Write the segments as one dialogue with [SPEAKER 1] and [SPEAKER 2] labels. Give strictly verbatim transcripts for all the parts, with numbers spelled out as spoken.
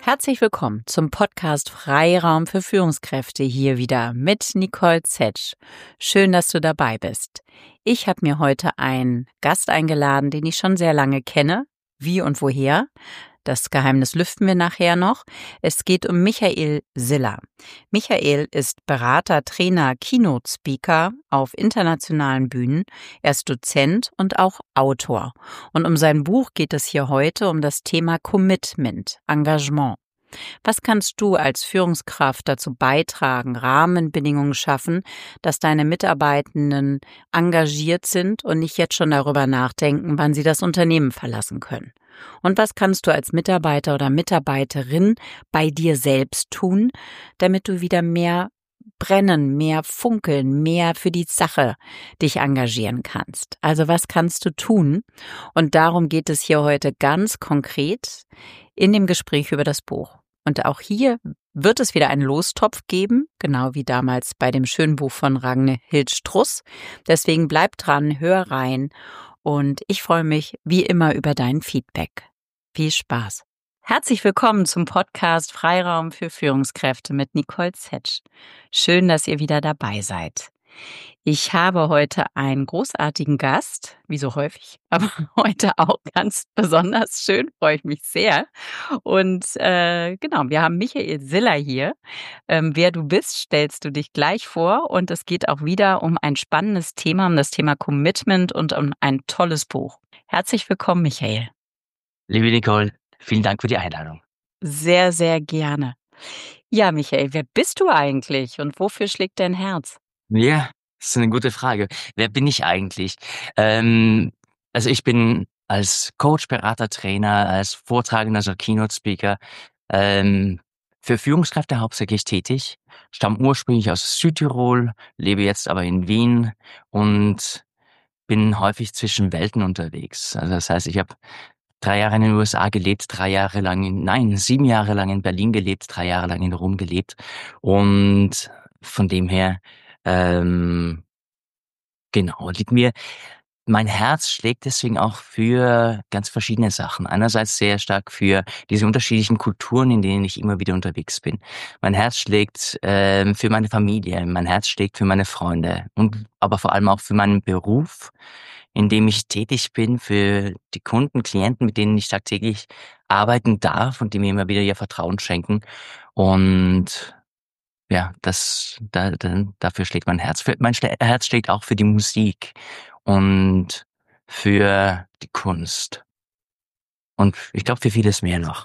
[SPEAKER 1] Herzlich willkommen zum Podcast Freiraum für Führungskräfte hier wieder mit Nicole Zetsch. Schön, dass du dabei bist. Ich habe mir heute einen Gast eingeladen, den ich schon sehr lange kenne. Wie und woher? Das Geheimnis lüften wir nachher noch. Es geht um Michael Siller. Michael ist Berater, Trainer, Keynote-Speaker auf internationalen Bühnen. Er ist Dozent und auch Autor. Und um sein Buch geht es hier heute um das Thema Commitment, Engagement. Was kannst du als Führungskraft dazu beitragen, Rahmenbedingungen schaffen, dass deine Mitarbeitenden engagiert sind und nicht jetzt schon darüber nachdenken, wann sie das Unternehmen verlassen können? Und was kannst du als Mitarbeiter oder Mitarbeiterin bei dir selbst tun, damit du wieder mehr brennen, mehr funkeln, mehr für die Sache dich engagieren kannst? Also was kannst du tun? Und darum geht es hier heute ganz konkret in dem Gespräch über das Buch. Und auch hier wird es wieder einen Lostopf geben, genau wie damals bei dem schönen Buch von Ragnhild Struss. Deswegen bleib dran, hör rein und ich freue mich wie immer über dein Feedback. Viel Spaß! Herzlich willkommen zum Podcast Freiraum für Führungskräfte mit Nicole Zetsch. Schön, dass ihr wieder dabei seid. Ich habe heute einen großartigen Gast, wie so häufig, aber heute auch ganz besonders schön, freue ich mich sehr. Und äh, genau, wir haben Michael Siller hier. Ähm, wer du bist, stellst du dich gleich vor. Und es geht auch wieder um ein spannendes Thema, um das Thema Commitment und um ein tolles Buch. Herzlich willkommen, Michael.
[SPEAKER 2] Liebe Nicole, vielen Dank für die Einladung.
[SPEAKER 1] Sehr, sehr gerne. Ja, Michael, wer bist du eigentlich und wofür schlägt dein Herz?
[SPEAKER 2] Ja, das ist eine gute Frage. Wer bin ich eigentlich? Ähm, also ich bin als Coach, Berater, Trainer, als Vortragender, also Keynote-Speaker ähm, für Führungskräfte hauptsächlich tätig. Stamme ursprünglich aus Südtirol, lebe jetzt aber in Wien und bin häufig zwischen Welten unterwegs. Also das heißt, ich habe drei Jahre in den U S A gelebt, drei Jahre lang in, nein, sieben Jahre lang in Berlin gelebt, drei Jahre lang in Rom gelebt. Und von dem her, ähm, genau, liegt mir, mein Herz schlägt deswegen auch für ganz verschiedene Sachen. Einerseits sehr stark für diese unterschiedlichen Kulturen, in denen ich immer wieder unterwegs bin. Mein Herz schlägt ähm, für meine Familie, mein Herz schlägt für meine Freunde und aber vor allem auch für meinen Beruf, in dem ich tätig bin, für die Kunden, Klienten, mit denen ich tagtäglich arbeiten darf und die mir immer wieder ihr Vertrauen schenken. Und ja, das, da, da, dafür schlägt mein Herz. Für, mein Schle- Herz schlägt auch für die Musik und für die Kunst. Und ich glaube, für vieles mehr noch.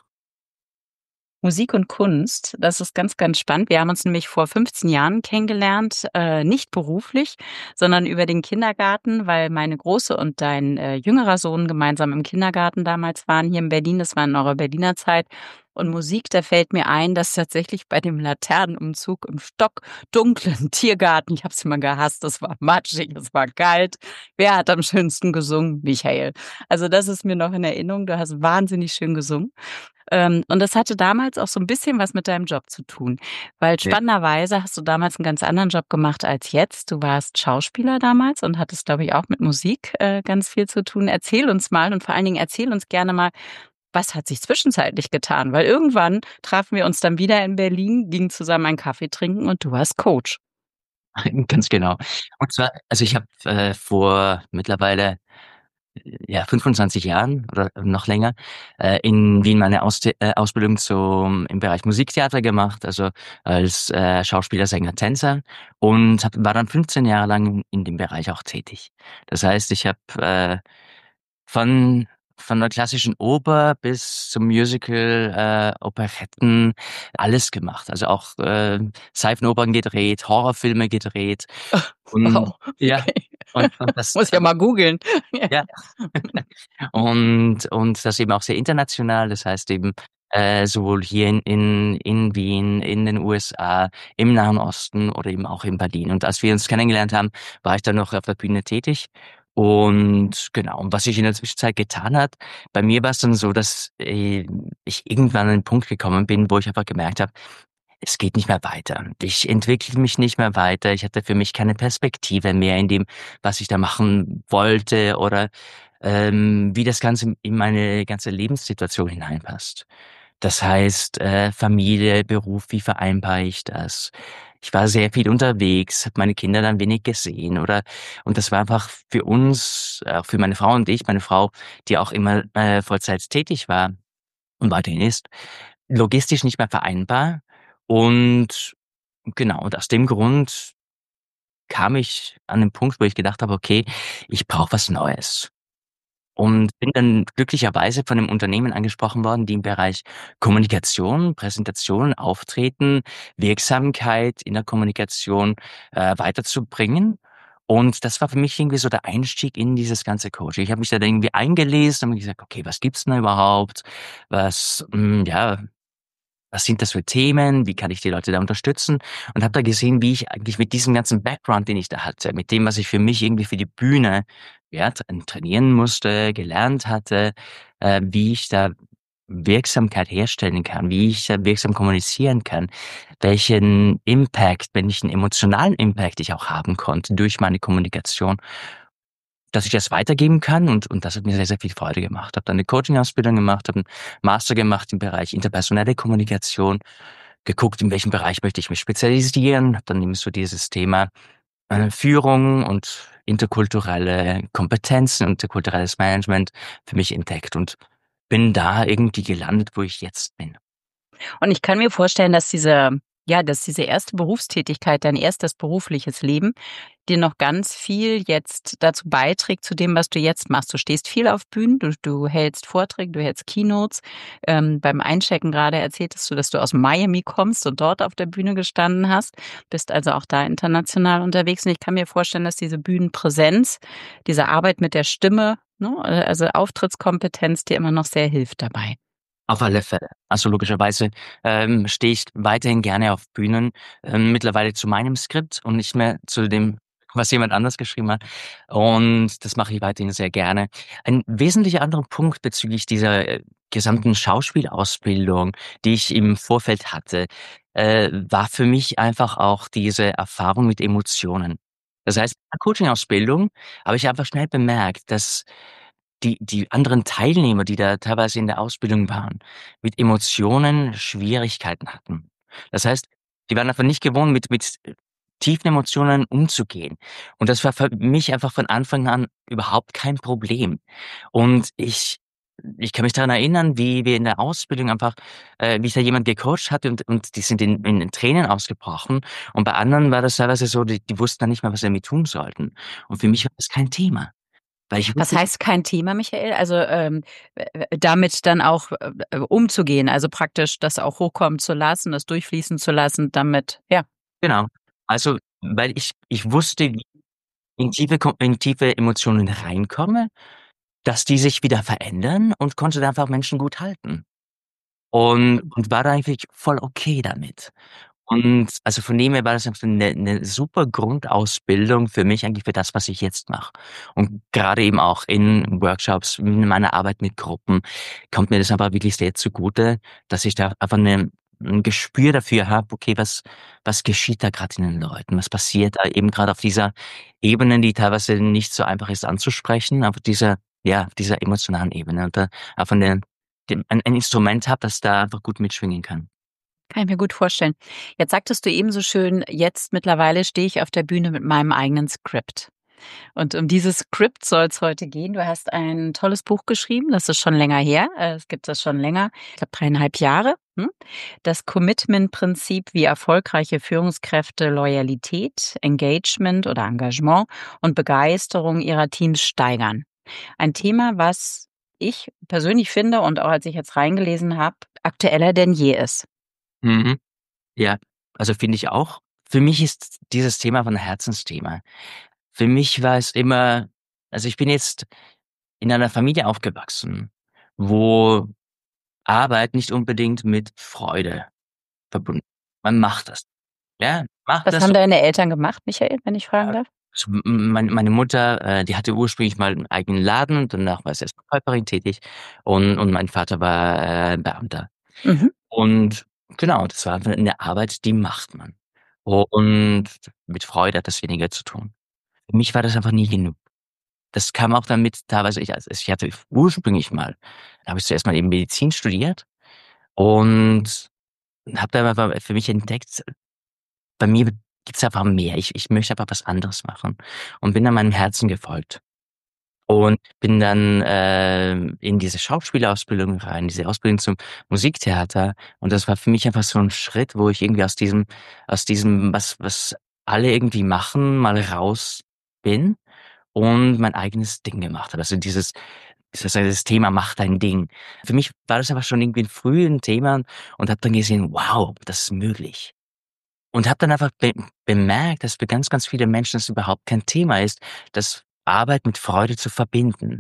[SPEAKER 1] Musik und Kunst, das ist ganz, ganz spannend. Wir haben uns nämlich vor fünfzehn Jahren kennengelernt, äh, nicht beruflich, sondern über den Kindergarten, weil meine Große und dein äh, jüngerer Sohn gemeinsam im Kindergarten damals waren hier in Berlin. Das war in eurer Berliner Zeit. Und Musik, da fällt mir ein, dass tatsächlich bei dem Laternenumzug im stockdunklen Tiergarten, ich habe es immer gehasst, es war matschig, es war kalt. Wer hat am schönsten gesungen? Michael. Also das ist mir noch in Erinnerung. Du hast wahnsinnig schön gesungen. Ähm, und das hatte damals auch so ein bisschen was mit deinem Job zu tun, weil
[SPEAKER 2] Ja.
[SPEAKER 1] spannenderweise hast du damals einen ganz anderen Job gemacht als jetzt. Du warst Schauspieler damals und hattest, glaube ich, auch mit Musik äh, ganz viel zu tun. Erzähl uns mal und vor allen Dingen erzähl uns gerne mal, was hat sich zwischenzeitlich getan? Weil irgendwann trafen wir uns dann wieder in Berlin, gingen zusammen einen Kaffee trinken und du warst Coach.
[SPEAKER 2] Ganz genau. Und zwar, also ich habe äh, vor mittlerweile ja, fünfundzwanzig Jahren oder noch länger äh, in Wien meine Aus äh, Ausbildung zum im Bereich Musiktheater gemacht, also als äh, Schauspieler, Sänger, Tänzer und hab, war dann fünfzehn Jahre lang in dem Bereich auch tätig. Das heißt, ich habe äh, von von der klassischen Oper bis zum Musical, äh, Operetten, alles gemacht. Also auch äh, Seifenopern gedreht, Horrorfilme gedreht und
[SPEAKER 1] Wow,
[SPEAKER 2] ja,
[SPEAKER 1] okay.
[SPEAKER 2] und, und das
[SPEAKER 1] Muss ja mal googeln.
[SPEAKER 2] ja. Und und das eben auch sehr international, das heißt eben, äh, sowohl hier in in in Wien, in den U S A, im Nahen Osten oder eben auch in Berlin. Und als wir uns kennengelernt haben, war ich dann noch auf der Bühne tätig. Und genau, und was sich in der Zwischenzeit getan hat, bei mir war es dann so, dass, äh, ich irgendwann an den Punkt gekommen bin, wo ich einfach gemerkt habe, es geht nicht mehr weiter. Ich entwickle mich nicht mehr weiter. Ich hatte für mich keine Perspektive mehr in dem, was ich da machen wollte oder ähm, wie das Ganze in meine ganze Lebenssituation hineinpasst. Das heißt, äh, Familie, Beruf, wie vereinbare ich das? Ich war sehr viel unterwegs, habe meine Kinder dann wenig gesehen oder und das war einfach für uns, auch für meine Frau und ich, meine Frau, die auch immer äh, Vollzeit tätig war und weiterhin ist, logistisch nicht mehr vereinbar. Und genau, und aus dem Grund kam ich an den Punkt, wo ich gedacht habe: „Okay, ich brauche was Neues." Und bin dann glücklicherweise von 'nem Unternehmen angesprochen worden, die im Bereich Kommunikation, Präsentation, Auftreten, Wirksamkeit in der Kommunikation, äh, weiterzubringen. Und das war für mich irgendwie so der Einstieg in dieses ganze Coaching. Ich habe mich da dann irgendwie eingelesen und mir gesagt: „Okay, was gibt's denn da überhaupt? Was, hm, ja, was sind das für Themen? Wie kann ich die Leute da unterstützen?" Und habe da gesehen, wie ich eigentlich mit diesem ganzen Background, den ich da hatte, mit dem, was ich für mich irgendwie für die Bühne, ja, tra trainieren musste, gelernt hatte, äh, wie ich da Wirksamkeit herstellen kann, wie ich da wirksam kommunizieren kann, welchen Impact, welchen emotionalen Impact ich auch haben konnte durch meine Kommunikation, dass ich das weitergeben kann und und das hat mir sehr, sehr viel Freude gemacht. Habe dann 'ne Coaching-Ausbildung gemacht, habe 'n Master gemacht im Bereich interpersonelle Kommunikation, geguckt, in welchem Bereich möchte ich mich spezialisieren, habe dann eben so dieses Thema, äh, Führung und interkulturelle Kompetenzen, interkulturelles Management für mich entdeckt und bin da irgendwie gelandet, wo ich jetzt bin.
[SPEAKER 1] Und ich kann mir vorstellen, dass diese ja, dass diese erste Berufstätigkeit, dein erstes berufliches Leben, dir noch ganz viel jetzt dazu beiträgt zu dem, was du jetzt machst. Du stehst viel auf Bühnen, du du hältst Vorträge, du hältst Keynotes. Ähm, beim Einchecken gerade erzähltest du, dass du aus Miami kommst und dort auf der Bühne gestanden hast, bist also auch da international unterwegs. Und ich kann mir vorstellen, dass diese Bühnenpräsenz, diese Arbeit mit der Stimme, ne, äh, also Auftrittskompetenz dir immer noch sehr hilft dabei.
[SPEAKER 2] Auf alle Fälle. Also, logischerweise, ähm, stehe ich weiterhin gerne auf Bühnen, ähm, mittlerweile zu meinem Skript und nicht mehr zu dem, was jemand anders geschrieben hat. Und das mache ich weiterhin sehr gerne. Ein wesentlicher anderer Punkt bezüglich dieser, äh, gesamten Schauspielausbildung, die ich im Vorfeld hatte, äh, war für mich einfach auch diese Erfahrung mit Emotionen. Das heißt, in der Coaching-Ausbildung habe ich einfach schnell bemerkt, dass die die anderen Teilnehmer, die da teilweise in der Ausbildung waren, mit Emotionen Schwierigkeiten hatten. Das heißt, die waren einfach nicht gewohnt, mit mit, äh, tiefen Emotionen umzugehen. Und das war für mich einfach von Anfang an überhaupt kein Problem. Und ich ich kann mich daran erinnern, wie wir in der Ausbildung einfach äh, wie ich da jemand gecoacht hatte und und die sind in in in Tränen ausgebrochen. Und bei anderen war das teilweise so, die die wussten dann nicht mehr, was sie damit tun sollten. Und für mich war das kein Thema, weil ich
[SPEAKER 1] Was
[SPEAKER 2] wusste.
[SPEAKER 1] heißt kein Thema, Michael? Also, ähm, äh, damit dann auch, äh, äh, umzugehen, also praktisch das auch hochkommen zu lassen, das durchfließen zu lassen, damit ja.
[SPEAKER 2] Genau. Also, weil ich ich wusste, wie ich in tiefe Ko in tiefe Emotionen reinkomme, dass die sich wieder verändern und konnte da einfach Menschen gut halten. Und und war da eigentlich voll okay damit. Und also von dem her war das einfach 'ne 'ne super Grundausbildung für mich eigentlich für das, was ich jetzt mache. Und grade eben auch in Workshops, in meiner Arbeit mit Gruppen kommt mir das einfach wirklich sehr zugute, dass ich da einfach 'ne 'n Gespür dafür habe, okay, was was geschieht da grad in den Leuten? Was passiert da eben grad auf dieser Ebene, die teilweise nicht so einfach ist anzusprechen, auf dieser ja, auf dieser emotionalen Ebene und da einfach 'ne dem ein ein Instrument habe, das da einfach gut mitschwingen kann.
[SPEAKER 1] Kann ich mir gut vorstellen. Jetzt sagtest du eben so schön: „Jetzt mittlerweile stehe ich auf der Bühne mit meinem eigenen Skript." Und um dieses Skript soll es heute gehen. Du hast ein tolles Buch geschrieben, das ist schon länger her. Äh, es gibt das schon länger, ich glaube dreieinhalb Jahre, hm? Das Commitment-Prinzip, wie erfolgreiche Führungskräfte Loyalität, Engagement oder Engagement und Begeisterung ihrer Teams steigern. Ein Thema, was ich persönlich finde und auch als ich jetzt reingelesen habe, aktueller denn je ist.
[SPEAKER 2] Mhm. Ja, also finde ich auch. Für mich ist dieses Thema aber 'n Herzensthema. Für mich war es immer also ich bin jetzt in einer Familie aufgewachsen, wo Arbeit nicht unbedingt mit Freude verbunden. Man macht das, ja, macht
[SPEAKER 1] Was
[SPEAKER 2] das
[SPEAKER 1] haben
[SPEAKER 2] so.
[SPEAKER 1] deine Eltern gemacht, Michael, wenn ich fragen darf?
[SPEAKER 2] Also, m m meine meine Mutter, äh, die hatte ursprünglich mal 'n eigenen Laden und danach war sie als Verkäuferin tätig und und mein Vater war, äh, Beamter.
[SPEAKER 1] Mhm.
[SPEAKER 2] Und genau, das war einfach 'ne Arbeit, die macht man. Und mit Freude hat das weniger zu tun. Für mich war das einfach nie genug. Das kam auch dann mit teilweise ich also, ich hatte ursprünglich mal habe ich zuerst mal eben Medizin studiert Und habe dann aber für mich entdeckt, bei mir gibt's einfach mehr. Ich ich möchte einfach was anderes machen und bin dann meinem Herzen gefolgt und bin dann, äh, in diese Schauspielausbildung rein, diese Ausbildung zum Musiktheater. Und das war für mich einfach so 'n Schritt, wo ich irgendwie aus diesem aus diesem, was was alle irgendwie machen, mal raus bin und mein eigenes Ding gemacht habe. Also dieses dieses das Thema „Mach dein Ding." Für mich war das aber schon irgendwie früh 'n Thema und habe dann gesehen: „Wow, das ist möglich." Und habe dann einfach be bemerkt, dass für ganz, ganz viele Menschen das überhaupt kein Thema ist, das Arbeit mit Freude zu verbinden.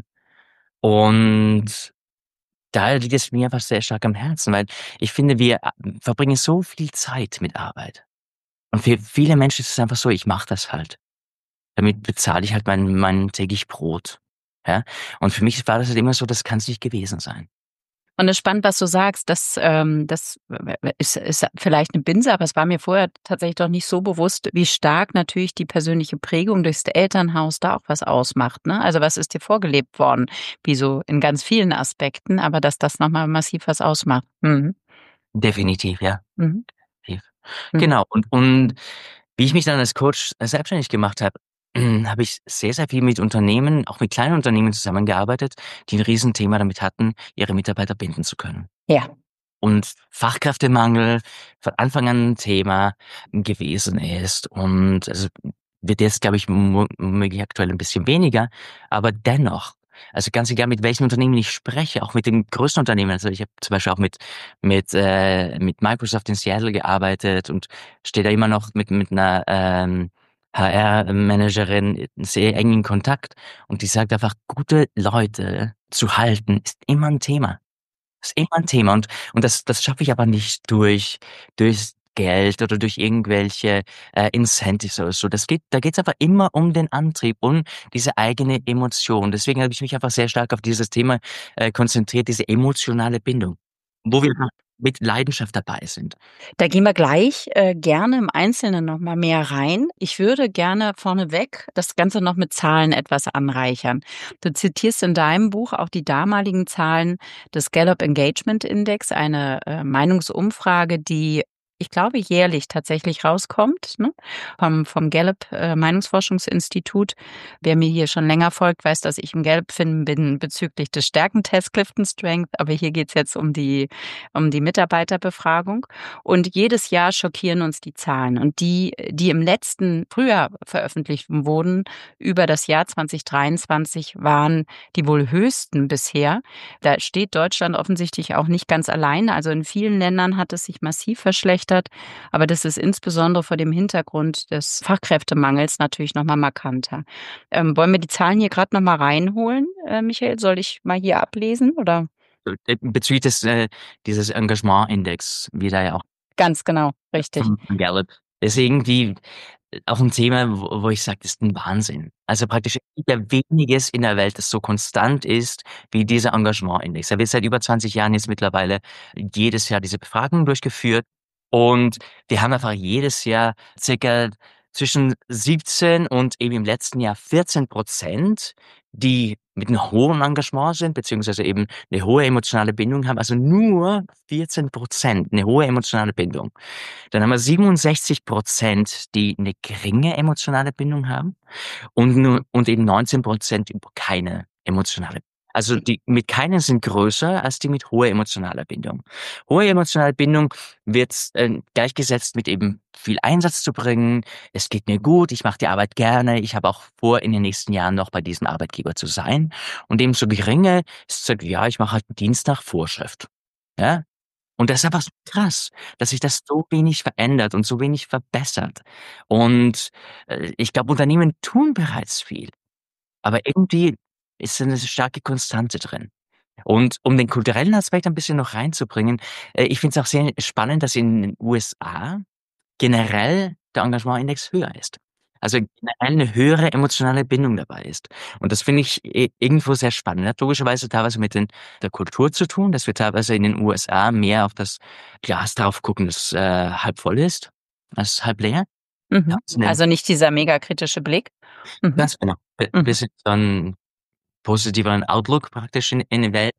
[SPEAKER 2] Und daher liegt es mir einfach sehr stark am Herzen, weil ich finde, wir a verbringen so viel Zeit mit Arbeit. Und für viele Menschen ist es einfach so: „Ich mache das halt. Damit bezahle ich halt mein mein täglich Brot." Ja? Und für mich war das halt immer so, das kann's nicht gewesen sein.
[SPEAKER 1] Und es ist spannend, was du sagst, das, ähm das w w ist ist vielleicht 'ne Binse, aber es war mir vorher tatsächlich doch nicht so bewusst, wie stark natürlich die persönliche Prägung durchs Elternhaus da auch was ausmacht, ne? Also, was ist dir vorgelebt worden, wie so in ganz vielen Aspekten, aber dass das noch mal massiv was ausmacht. Mhm.
[SPEAKER 2] Definitiv, ja.
[SPEAKER 1] Mhm.
[SPEAKER 2] Definitiv.
[SPEAKER 1] Mhm.
[SPEAKER 2] Genau. Und und wie ich mich dann als Coach selbstständig gemacht habe, habe ich sehr, sehr viel mit Unternehmen, auch mit kleinen Unternehmen zusammengearbeitet, die 'n Riesenthema damit hatten, ihre Mitarbeiter binden zu können.
[SPEAKER 1] Ja.
[SPEAKER 2] Und Fachkräftemangel von Anfang an 'n Thema gewesen ist und also, wird jetzt, glaube ich, mo womöglich aktuell 'n bisschen weniger, aber dennoch, also, ganz egal, mit welchen Unternehmen ich spreche, auch mit den größten Unternehmen. Also, ich habe zum Beispiel auch mit mit äh, mit Microsoft in Seattle gearbeitet und stehe da immer noch mit mit 'ner, ähm, H R-Managerin sehr eng in Kontakt und die sagt einfach: „Gute Leute zu halten, ist immer 'n Thema." Ist immer 'n Thema und und das das schaffe ich aber nicht durch durchs Geld oder durch irgendwelche, äh, Incentives oder so. Das geht da geht's einfach immer um den Antrieb, um diese eigene Emotion. Deswegen habe ich mich einfach sehr stark auf dieses Thema, äh, konzentriert, diese emotionale Bindung, wo wir mit Leidenschaft dabei sind.
[SPEAKER 1] Da gehen wir gleich, äh, gerne im Einzelnen noch mal mehr rein. Ich würde gerne vorneweg das Ganze noch mit Zahlen etwas anreichern. Du zitierst in deinem Buch auch die damaligen Zahlen des Gallup Engagement Index, eine, äh, Meinungsumfrage, die, ich glaube, jährlich tatsächlich rauskommt, ne, vom vom Gallup, äh, Meinungsforschungsinstitut. Wer mir hier schon länger folgt, weiß, dass ich 'n Gallup-Fan bin bezüglich des Stärkentests Clifton Strength, aber hier geht's jetzt um die um die Mitarbeiterbefragung. Und jedes Jahr schockieren uns die Zahlen. Und die die im letzten Frühjahr veröffentlicht wurden über das Jahr zwanzig dreiundzwanzig waren die wohl höchsten bisher. Da steht Deutschland offensichtlich auch nicht ganz allein. Also, in vielen Ländern hat es sich massiv verschlechtert, aber das ist insbesondere vor dem Hintergrund des Fachkräftemangels natürlich noch mal markanter. Ähm, wollen wir die Zahlen hier grad noch mal reinholen, äh, Michael? Soll ich mal hier ablesen, oder?
[SPEAKER 2] Äh, bezüglich des äh, dieses Engagement-Index, wie da ja auch
[SPEAKER 1] Ganz genau, richtig.
[SPEAKER 2] von Gallup. Ist irgendwie auch 'n Thema, wo wo ich sage, das ist 'n Wahnsinn. Also, praktisch es gibt ja weniges in der Welt, das so konstant ist wie dieser Engagement-Index. Da wird seit über zwanzig Jahren jetzt mittlerweile jedes Jahr diese Befragung durchgeführt und wir haben einfach jedes Jahr circa zwischen siebzehn und eben im letzten Jahr vierzehn Prozent, die mit 'nem hohen Engagement sind, beziehungsweise eben 'ne hohe emotionale Bindung haben, also, nur vierzehn Prozent 'ne hohe emotionale Bindung. Dann haben wir siebenundsechzig Prozent, die 'ne geringe emotionale Bindung haben und nur und eben neunzehn Prozent über keine emotionale. Also, die mit keinen sind größer als die mit hoher emotionaler Bindung. Hohe emotionale Bindung wird, äh, gleichgesetzt mit eben viel Einsatz zu bringen. „Es geht mir gut, ich mache die Arbeit gerne, ich habe auch vor, in den nächsten Jahren noch bei diesem Arbeitgeber zu sein." Und eben so geringe ist so: „Ja, ich mache halt 'n Dienst nach Vorschrift." Ja? Und das ist einfach so krass, dass sich das so wenig verändert und so wenig verbessert. Und, äh, ich glaube, Unternehmen tun bereits viel, aber irgendwie ist da 'ne starke Konstante drin. Und um den kulturellen Aspekt ein bisschen noch reinzubringen, äh, ich finde es auch sehr spannend, dass in den USA generell der Engagement-Index höher ist. Also, generell 'ne höhere emotionale Bindung dabei ist. Und das finde ich i irgendwo sehr spannend. Hat logischerweise teilweise mit den der Kultur zu tun, dass wir teilweise in den USA mehr auf das Glas drauf gucken, das, äh, halb voll ist als halb leer.
[SPEAKER 1] Mhm. Also, nicht dieser megakritische Blick. Mhm.
[SPEAKER 2] Ganz genau. Bi
[SPEAKER 1] Mhm.
[SPEAKER 2] bisschen so 'n positiveren Outlook praktisch in in die Welt.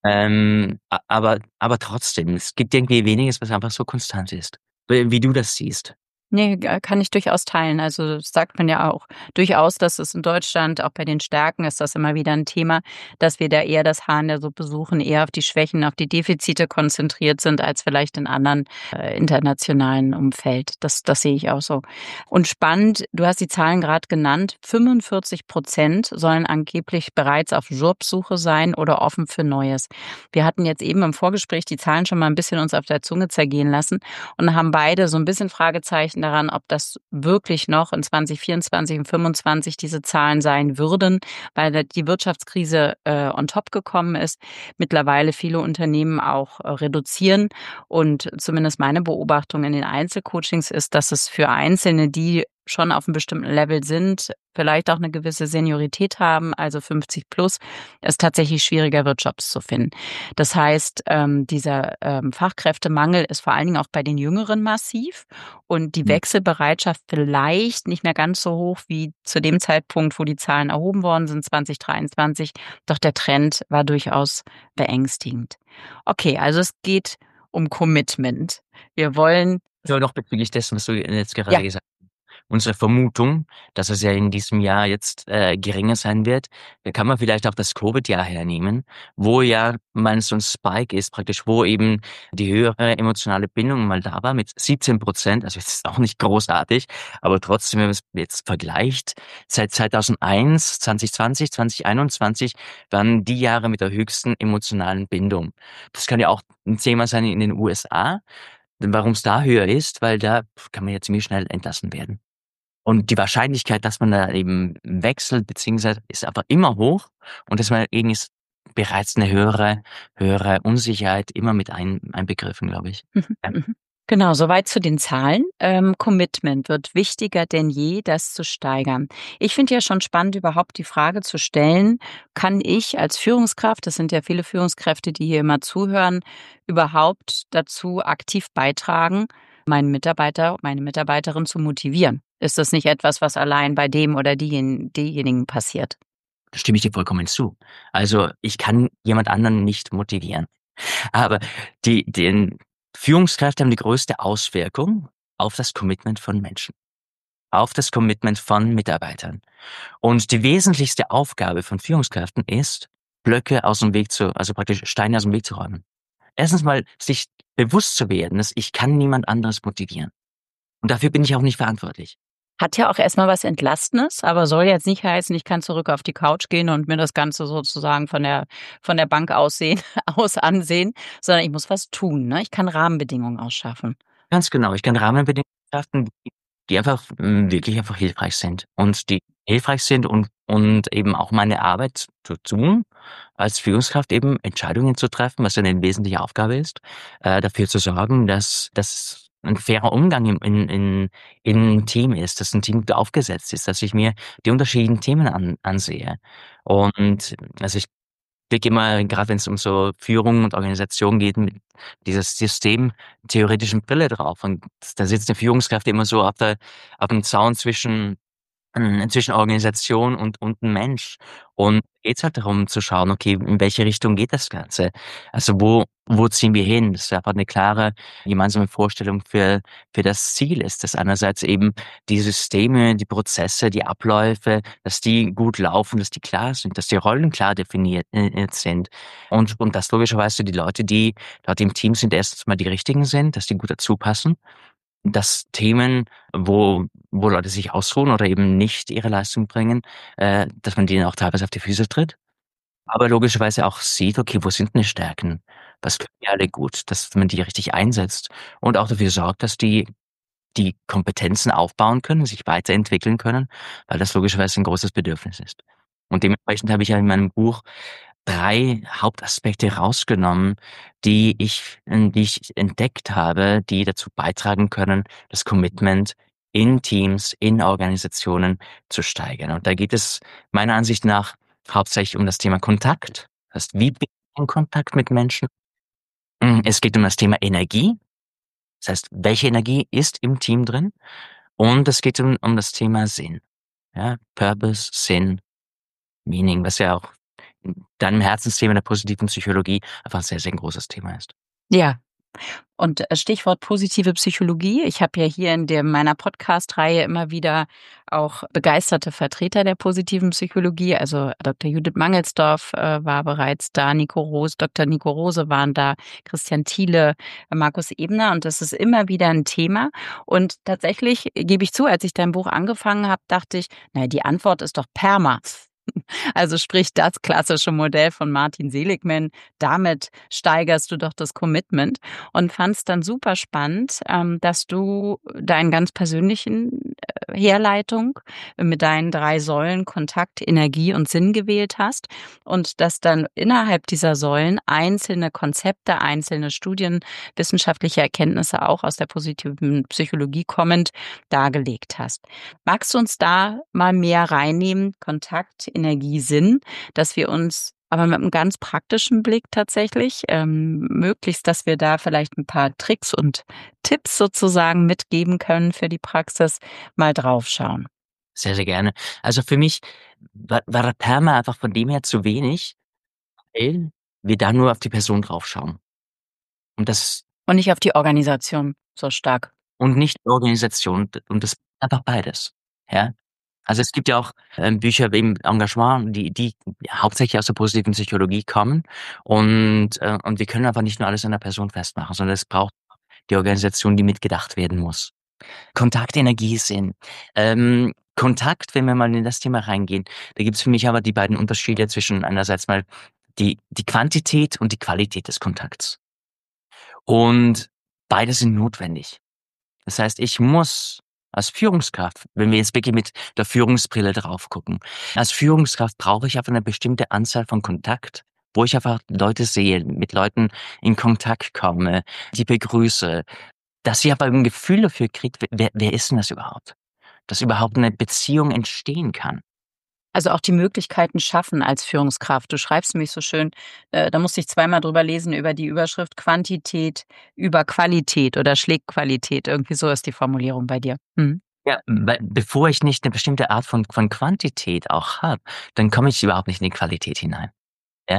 [SPEAKER 2] Ähm, a aber aber trotzdem, es gibt irgendwie Weniges, was einfach so konstant ist, wie wie du das siehst.
[SPEAKER 1] Ne, g kann ich durchaus teilen. Also, das sagt man ja auch durchaus, dass es in Deutschland auch bei den Stärken ist das immer wieder ein Thema, dass wir da eher das Haar in der Suppe suchen, eher auf die Schwächen, auf die Defizite konzentriert sind als vielleicht in anderen, äh, internationalen Umfeld. Das das sehe ich auch so. Und spannend, du hast die Zahlen gerade genannt, fünfundvierzig sollen angeblich bereits auf Jobsuche sein oder offen für Neues. Wir hatten jetzt eben im Vorgespräch die Zahlen schon mal ein bisschen uns auf der Zunge zergehen lassen und haben beide so ein bisschen Fragezeichen daran, ob das wirklich noch in zwanzig vierundzwanzig und fünfundzwanzig diese Zahlen sein würden, weil da die Wirtschaftskrise, äh, on top gekommen ist. Mittlerweile viele Unternehmen auch, äh, reduzieren und zumindest meine Beobachtung in den Einzelcoachings ist, dass es für Einzelne, die schon auf 'nem bestimmten Level sind, vielleicht auch 'ne gewisse Seniorität haben, also fünfzig plus, es tatsächlich schwieriger wird, Jobs zu finden. Das heißt, ähm, dieser, ähm, Fachkräftemangel ist vor allen Dingen auch bei den Jüngeren massiv und die
[SPEAKER 2] Mhm.
[SPEAKER 1] Wechselbereitschaft vielleicht nicht mehr ganz so hoch wie zu dem Zeitpunkt, wo die Zahlen erhoben worden sind, zwanzig dreiundzwanzig. Doch der Trend war durchaus beängstigend. Okay, also es geht um Commitment. Wir wollen
[SPEAKER 2] Nur noch bezüglich dessen, was du jetzt gerade
[SPEAKER 1] ja.
[SPEAKER 2] gesagt hast. Unsere Vermutung, dass es ja in diesem Jahr jetzt, äh, geringer sein wird, da kann man vielleicht auch das Covid-Jahr hernehmen, wo ja mal so 'n Spike ist praktisch, wo eben die höhere emotionale Bindung mal da war mit siebzehn Prozent. Also, es ist auch nicht großartig, aber trotzdem, wenn man's jetzt vergleicht, seit zweitausendeins, zwanzig zwanzig, zwanzig einundzwanzig waren die Jahre mit der höchsten emotionalen Bindung. Das kann ja auch 'n Thema sein in den U S A, warum's da höher ist, weil da kann man ja ziemlich schnell entlassen werden. Und die Wahrscheinlichkeit, dass man da eben wechselt, beziehungsweise ist einfach immer hoch und dass man eben ist bereits 'ne höhere höhere Unsicherheit immer mit ein einbegriffen, glaube ich.
[SPEAKER 1] Mhm,
[SPEAKER 2] Ja.
[SPEAKER 1] mhm. Genau, soweit zu den Zahlen. Ähm, Commitment wird wichtiger denn je, das zu steigern. Ich finde ja schon spannend, überhaupt die Frage zu stellen, kann ich als Führungskraft, das sind ja viele Führungskräfte, die hier immer zuhören, überhaupt dazu aktiv beitragen, meinen Mitarbeiter, meine Mitarbeiterin zu motivieren? Ist das nicht etwas, was allein bei dem oder diejen diejenigen passiert?
[SPEAKER 2] Da stimme ich dir vollkommen zu. Also, ich kann jemand anderen nicht motivieren. Aber die den Führungskräfte haben die größte Auswirkung auf das Commitment von Menschen, auf das Commitment von Mitarbeitern. Und die wesentlichste Aufgabe von Führungskräften ist, Blöcke aus'm Weg zu also praktisch Steine aus'm Weg zu räumen. Erstens mal sich bewusst zu werden, dass ich kann niemand anderes motivieren. Und dafür bin ich auch nicht verantwortlich.
[SPEAKER 1] Hat ja auch erst mal was Entlastendes, aber soll jetzt nicht heißen, ich kann zurück auf die Couch gehen und mir das Ganze sozusagen von der von der Bank aus sehen aus ansehen, sondern ich muss was tun, ne? Ich kann Rahmenbedingungen ausschaffen.
[SPEAKER 2] Ganz genau. Ich kann Rahmenbedingungen schaffen, die die einfach hm, wirklich einfach hilfreich sind und die hilfreich sind und und eben auch meine Arbeit zu tun, als Führungskraft eben Entscheidungen zu treffen, was ja 'ne wesentliche Aufgabe ist, äh, dafür zu sorgen, dass dass 'n fairer Umgang im in in im Team ist, dass 'n Team gut aufgesetzt ist, dass ich mir die unterschiedlichen Themen an ansehe. Und also, ich blicke immer, grad wenn's um so Führung und Organisation geht, mit dieser systemtheoretischen Brille drauf. Und da sitzt 'ne Führungskraft immer so auf der auf'm Zaun zwischen hm, zwischen Organisation und und 'n Mensch. Und geht's halt darum zu schauen, okay, in welche Richtung geht das Ganze? Also, wo wo ziehen wir hin? Dass da einfach 'ne klare gemeinsame Vorstellung für für das Ziel ist, dass einerseits eben die Systeme, die Prozesse, die Abläufe, dass die gut laufen, dass die klar sind, dass die Rollen klar definiert äh, sind. Und und dass logischerweise die Leute, die dort im Team sind, erstens mal die Richtigen sind, dass die gut dazu passen. Dass Themen, wo wo Leute sich ausruhen oder eben nicht ihre Leistung bringen, äh, dass man denen auch teilweise auf die Füße tritt. Aber logischerweise auch sieht: „Okay, wo sind 'ne Stärken? Was können die alle gut?“ Dass man die richtig einsetzt und auch dafür sorgt, dass die die Kompetenzen aufbauen können, sich weiterentwickeln können, weil das logischerweise 'n großes Bedürfnis ist. Und dementsprechend habe ich ja in meinem Buch drei Hauptaspekte rausgenommen, die ich ähm, die ich entdeckt habe, die dazu beitragen können, das Commitment in Teams, in Organisationen zu steigern. Und da geht es meiner Ansicht nach hauptsächlich um das Thema Kontakt. Heißt, wie bin ich in Kontakt mit Menschen? Hm, es geht um das Thema Energie. Das heißt, welche Energie ist im Team drin? Und es geht um um das Thema Sinn, ja? Purpose, Sinn, Meaning, was ja auch deinem Herzensthema der positiven Psychologie einfach ein sehr, sehr großes Thema ist.
[SPEAKER 1] Ja. Und äh, Stichwort positive Psychologie. Ich habe ja hier in der meiner Podcast-Reihe immer wieder auch begeisterte Vertreter der positiven Psychologie. Also Doktor Judith Mangelsdorf äh, war bereits da, Nico Rose, Doktor Nico Rose waren da, Christian Thiele, Markus Ebner. Und das ist immer wieder ein Thema. Und tatsächlich gebe ich zu, als ich dein Buch angefangen habe, dachte ich, naja, die Antwort ist doch PERMA. Also sprich das klassische Modell von Martin Seligman. Damit steigerst du doch das Commitment und fand es dann super spannend, ähm, dass du deinen ganz persönlichen äh, Herleitung mit deinen drei Säulen Kontakt, Energie und Sinn gewählt hast und dass dann innerhalb dieser Säulen einzelne Konzepte, einzelne Studien, wissenschaftliche Erkenntnisse auch aus der positiven Psychologie kommend dargelegt hast. Magst du uns da mal mehr reinnehmen? Kontakt, Energie, Sinn, dass wir uns aber mit einem ganz praktischen Blick tatsächlich, ähm, möglichst, dass wir da vielleicht ein paar Tricks und Tipps sozusagen mitgeben können für die Praxis, mal draufschauen.
[SPEAKER 2] Sehr, sehr gerne. Also, für mich war war der PERMA einfach von dem her zu wenig, weil wir da nur auf die Person draufschauen. Und das
[SPEAKER 1] Und nicht auf die Organisation so stark.
[SPEAKER 2] und nicht die Organisation d und das einfach beides, ja? Also, es gibt ja auch, ähm, Bücher wegen Engagement, die die hauptsächlich aus der positiven Psychologie kommen und, äh und wir können einfach nicht nur alles an der Person festmachen, sondern es braucht die Organisation, die mitgedacht werden muss. Kontakt, Energie, Sinn. Ähm, Kontakt, wenn wir mal in das Thema reingehen, da gibt's für mich aber die beiden Unterschiede zwischen einerseits mal die die Quantität und die Qualität des Kontakts. Und beide sind notwendig. Das heißt, ich muss als Führungskraft, wenn wir jetzt wirklich mit der Führungsbrille drauf gucken, als Führungskraft brauche ich einfach eine bestimmte Anzahl von Kontakt, wo ich einfach Leute sehe, mit Leuten in Kontakt komme, die begrüße, dass ich aber ein Gefühl dafür kriege, wer wer ist denn das überhaupt? Dass überhaupt eine Beziehung entstehen kann.
[SPEAKER 1] Also auch die Möglichkeiten schaffen als Führungskraft. Du schreibst nämlich so schön, äh, da musste ich zweimal drüber lesen über die Überschrift Quantität über Qualität oder schlägt Qualität. Irgendwie so ist die Formulierung bei dir. Mhm.
[SPEAKER 2] Ja, weil bevor ich nicht eine bestimmte Art von von Quantität auch habe, dann komme ich überhaupt nicht in die Qualität hinein. Ja.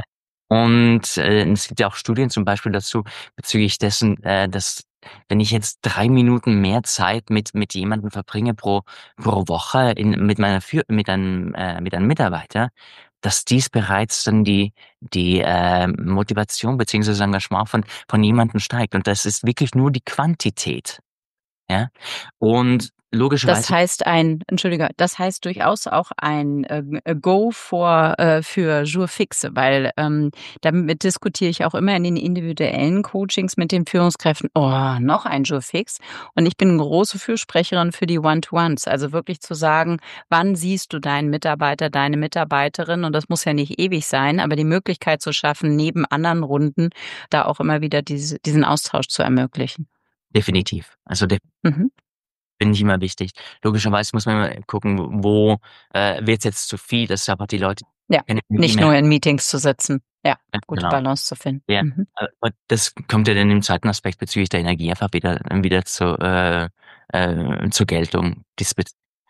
[SPEAKER 2] Und, äh, es gibt ja auch Studien zum Beispiel dazu bezüglich dessen, äh, dass wenn ich jetzt drei Minuten mehr Zeit mit mit jemandem verbringe pro pro Woche in mit meiner Für mit einem äh, mit einem Mitarbeiter, dass dies bereits dann die die, ähm, Motivation beziehungsweise Engagement von von jemandem steigt. Und das ist wirklich nur die Quantität, ja? Und
[SPEAKER 1] Das
[SPEAKER 2] logischerweise
[SPEAKER 1] heißt ein entschuldige, das heißt durchaus auch ein, äh, äh, Go for äh, für Jour fixe, weil, ähm, damit diskutiere ich auch immer in den individuellen Coachings mit den Führungskräften: „Oh, noch ein Jour fix?“ Und ich bin 'ne große Fürsprecherin für die One-to-Ones, also wirklich zu sagen: „Wann siehst du deinen Mitarbeiter, deine Mitarbeiterin?“ Und das muss ja nicht ewig sein, aber die Möglichkeit zu schaffen, neben anderen Runden da auch immer wieder diese diesen Austausch zu ermöglichen.
[SPEAKER 2] definitiv. Also, de
[SPEAKER 1] Mhm.
[SPEAKER 2] finde ich immer wichtig. Logischerweise muss man immer gucken, wo, äh, wird's jetzt zu viel, dass aber die Leute
[SPEAKER 1] Ja,
[SPEAKER 2] keine Energie
[SPEAKER 1] nicht
[SPEAKER 2] mehr
[SPEAKER 1] nur in Meetings zu sitzen. Ja,
[SPEAKER 2] haben.
[SPEAKER 1] gute
[SPEAKER 2] Genau.
[SPEAKER 1] Balance zu finden.
[SPEAKER 2] Ja,
[SPEAKER 1] Mhm.
[SPEAKER 2] äh, und das kommt ja dann im zweiten Aspekt bezüglich der Energie einfach wieder wieder zu äh, äh, zur Geltung. Diesbez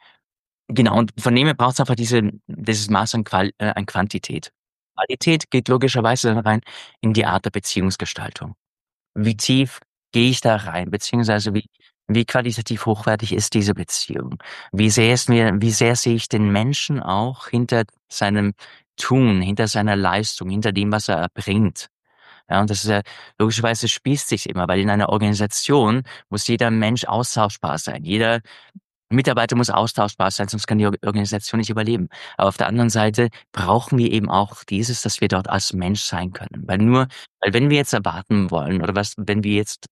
[SPEAKER 2] Genau, und von dem her braucht's einfach diese dieses Maß an Qual äh, an Quantität. Qualität geht logischerweise dann rein in die Art der Beziehungsgestaltung. Wie tief gehe ich da rein, beziehungsweise wie wie qualitativ hochwertig ist diese Beziehung? Wie sehr ist mir wie sehr sehe ich den Menschen auch hinter seinem Tun, hinter seiner Leistung, hinter dem, was er erbringt? Ja, und das ist ja logischerweise spießt sich immer, weil in einer Organisation muss jeder Mensch austauschbar sein. Jeder Mitarbeiter muss austauschbar sein, sonst kann die Or Organisation nicht überleben. Aber auf der anderen Seite brauchen wir eben auch dieses, dass wir dort als Mensch sein können. Weil nur weil wenn wir jetzt erwarten wollen oder was wenn wir jetzt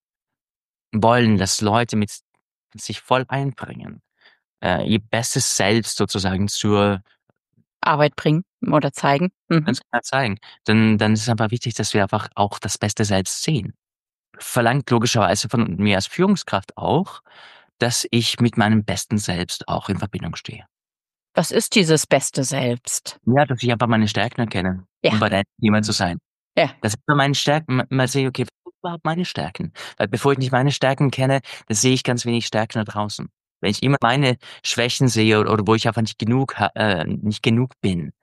[SPEAKER 2] wollen, dass Leute mit sich voll einbringen, äh, ihr bestes Selbst sozusagen zur
[SPEAKER 1] Arbeit bringen oder zeigen. Mhm.
[SPEAKER 2] ganz klar zeigen, dann dann ist es einfach wichtig, dass wir einfach auch das beste Selbst sehen. Verlangt logischerweise von mir als Führungskraft auch, dass ich mit meinem besten Selbst auch in Verbindung stehe.
[SPEAKER 1] Was ist dieses beste Selbst?
[SPEAKER 2] Ja, dass ich einfach meine Stärken erkenne, um
[SPEAKER 1] Ja,
[SPEAKER 2] bei der jemand zu sein.
[SPEAKER 1] ja.
[SPEAKER 2] Dass ich bei meinen Stärken ma mal sehe, okay, was sind überhaupt meine Stärken? Weil bevor ich nicht meine Stärken kenne, dann sehe ich ganz wenig Stärken da draußen. Wenn ich immer meine Schwächen sehe oder oder wo ich einfach nicht genug ha äh, nicht genug bin,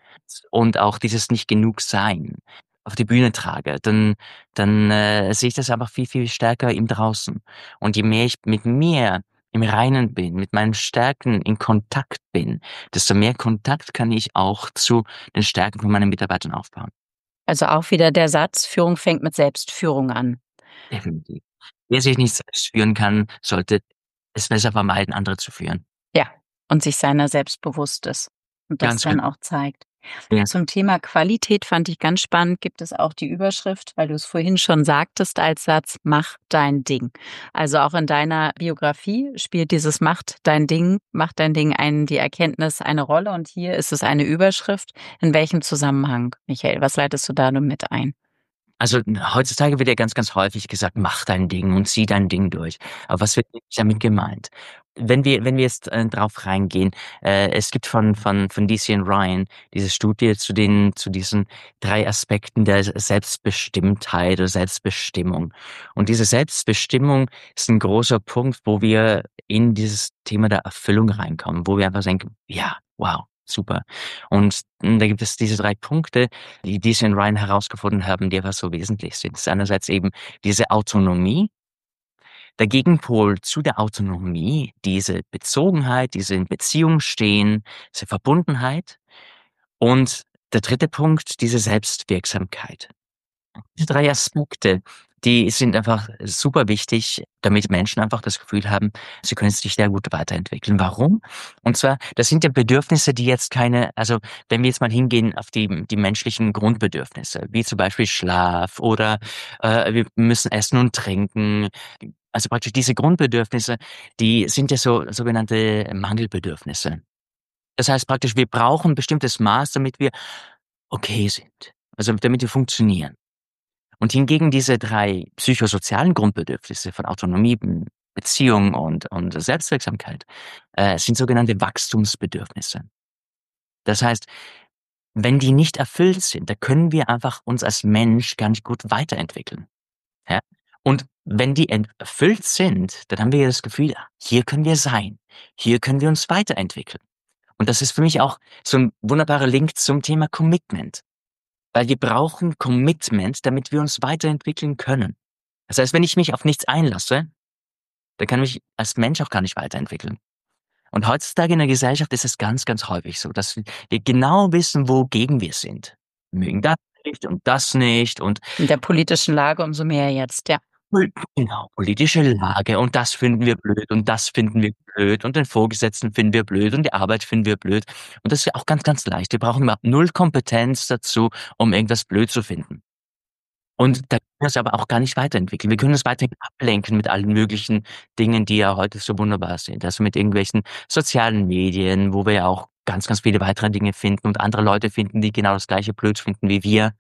[SPEAKER 2] und auch dieses Nicht-Genug-Sein auf die Bühne trage, dann dann, äh, sehe ich das einfach viel, viel stärker im Draußen. Und je mehr ich mit mir im Reinen bin, mit meinen Stärken in Kontakt bin, desto mehr Kontakt kann ich auch zu den Stärken von meinen Mitarbeitern aufbauen.
[SPEAKER 1] Also auch wieder der Satz: „Führung fängt mit Selbstführung an.“
[SPEAKER 2] Definitiv. Wer sich nicht selbst führen kann, sollte es besser vermeiden, andere zu führen.
[SPEAKER 1] Ja, und sich seiner selbst bewusst ist und das
[SPEAKER 2] Ganz
[SPEAKER 1] dann
[SPEAKER 2] genau.
[SPEAKER 1] auch zeigt.
[SPEAKER 2] Ja.
[SPEAKER 1] Zum Thema Qualität fand ich ganz spannend, gibt es auch die Überschrift, weil du es vorhin schon sagtest als Satz: „Mach dein Ding.“ Also auch in deiner Biografie spielt dieses „Macht dein Ding, mach dein Ding“ ein die Erkenntnis eine Rolle und hier ist es eine Überschrift. In welchem Zusammenhang, Michael? Was leitest du da nur mit ein?
[SPEAKER 2] Also, heutzutage wird ja ganz, ganz häufig gesagt: „Mach dein Ding und zieh dein Ding durch.“ Aber was wird wirklich damit gemeint? Wenn wir wenn wir jetzt, äh, drauf reingehen, äh, es gibt von von von D C und Ryan diese Studie zu den zu diesen drei Aspekten der S Selbstbestimmtheit oder Selbstbestimmung. Und diese Selbstbestimmung ist 'n großer Punkt, wo wir in dieses Thema der Erfüllung reinkommen, wo wir einfach denken: „Ja, wow, super.“ Und, hm, da gibt es diese drei Punkte, die D C und Ryan herausgefunden haben, die einfach so wesentlich sind. Das ist einerseits eben diese Autonomie. Der Gegenpol zu der Autonomie, diese Bezogenheit, diese in Beziehung stehen, diese Verbundenheit. Und der dritte Punkt, diese Selbstwirksamkeit. Diese drei Aspekte, die sind einfach super wichtig, damit Menschen einfach das Gefühl haben, sie können sich sehr gut weiterentwickeln. Warum? Und zwar, das sind ja Bedürfnisse, die jetzt keine also, wenn wir jetzt mal hingehen auf die die menschlichen Grundbedürfnisse, wie zum Beispiel Schlaf oder, äh, wir müssen essen und trinken. Also praktisch diese Grundbedürfnisse, die sind ja so sogenannte Mangelbedürfnisse. Das heißt praktisch, wir brauchen 'n bestimmtes Maß, damit wir okay sind, also damit wir funktionieren. Und hingegen diese drei psychosozialen Grundbedürfnisse von Autonomie, hm, Beziehung und und Selbstwirksamkeit, äh, sind sogenannte Wachstumsbedürfnisse. Das heißt, wenn die nicht erfüllt sind, da können wir einfach uns als Mensch gar nicht gut weiterentwickeln, ja? Und wenn die ent erfüllt sind, dann haben wir ja das Gefühl: „Hier können wir sein. Hier können wir uns weiterentwickeln.“ Und das ist für mich auch so 'n wunderbarer Link zum Thema Commitment. Weil wir brauchen Commitment, damit wir uns weiterentwickeln können. Das heißt, wenn ich mich auf nichts einlasse, dann kann ich mich als Mensch auch gar nicht weiterentwickeln. Und heutzutage in der Gesellschaft ist es ganz, ganz häufig so, dass wir genau wissen, wogegen wir sind. Wir mögen das nicht und das nicht und
[SPEAKER 1] In der politischen Lage umso mehr jetzt, ja.
[SPEAKER 2] Genau, politische Lage und das finden wir blöd und das finden wir blöd und den Vorgesetzten finden wir blöd und die Arbeit finden wir blöd. Und das ist ja auch ganz, ganz leicht. Wir brauchen überhaupt null Kompetenz dazu, um irgendwas blöd zu finden. Und da können wir uns aber auch gar nicht weiterentwickeln. Wir können uns weiterhin ablenken mit allen möglichen Dingen, die ja heute so wunderbar sind. Also, mit irgendwelchen sozialen Medien, wo wir ja auch ganz, ganz viele weitere Dinge finden und andere Leute finden, die genau das Gleiche blöd finden wie wir.